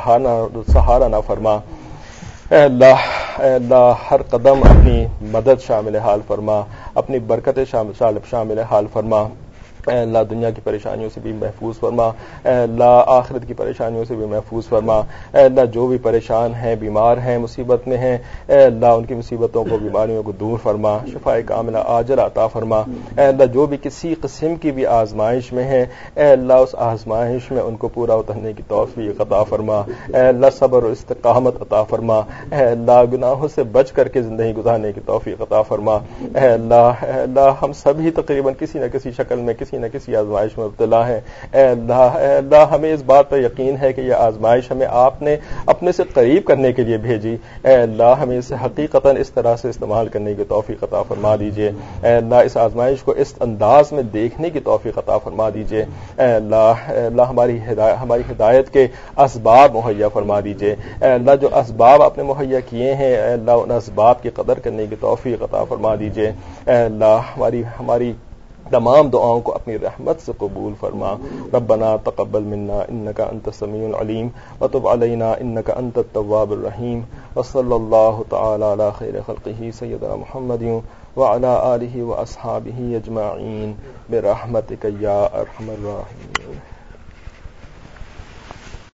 سہارا نہ فرما۔ اے اللہ ہر قدم اپنی مدد شامل حال فرما، اپنی برکت شامل حال فرما۔ اے اللہ دنیا کی پریشانیوں سے بھی محفوظ فرما، اے اللہ آخرت کی پریشانیوں سے بھی محفوظ فرما۔ اے اللہ جو بھی پریشان ہیں، بیمار ہیں، مصیبت میں ہیں، اے اللہ ان کی مصیبتوں کو، بیماریوں کو دور فرما، شفاء کاملہ عاجلہ عطا فرما۔ اے اللہ جو بھی کسی قسم کی بھی آزمائش میں ہیں، اے اللہ اس آزمائش میں ان کو پورا اترنے کی توفیق عطا فرما۔ اے اللہ صبر و استقامت عطا فرما، اے اللہ گناہوں سے بچ کر کے زندگی گزارنے کی توفیق عطا فرما۔ اے اللہ ہم سبھی تقریباً کسی نہ کسی شکل میں کسی نہ کسی آزمائش میں مبتلا ہیں۔ اے اللہ ہمیں اس بات پر یقین ہے کہ یہ آزمائش ہمیں آپ نے اپنے سے قریب کرنے کے لیے بھیجی۔ اے اللہ ہمیں اسے حقیقتاً اس طرح سے استعمال کرنے کی توفیق عطا فرما دیجئے۔ اے اللہ اس آزمائش کو اس انداز میں دیکھنے کی توفیق عطا فرما دیجئے۔ اے اللہ ہماری ہدایت کے اسباب مہیا فرما دیجئے۔ اے اللہ جو اسباب آپ نے مہیا کیے ہیں اے اللہ ان اسباب کی قدر کرنے کی توفیق عطا فرما دیجئے۔ اے اللہ ہماری تمام دعاؤں کو اپنی رحمت سے قبول فرما۔ ربنا تقبل منا انك انت السميع العليم وتب علينا انك انت التواب الرحيم وصلى الله تعالى على خير خلقه سيدنا محمد وعلى آله واصحابه اجمعين برحمتك يا ارحم الراحمين۔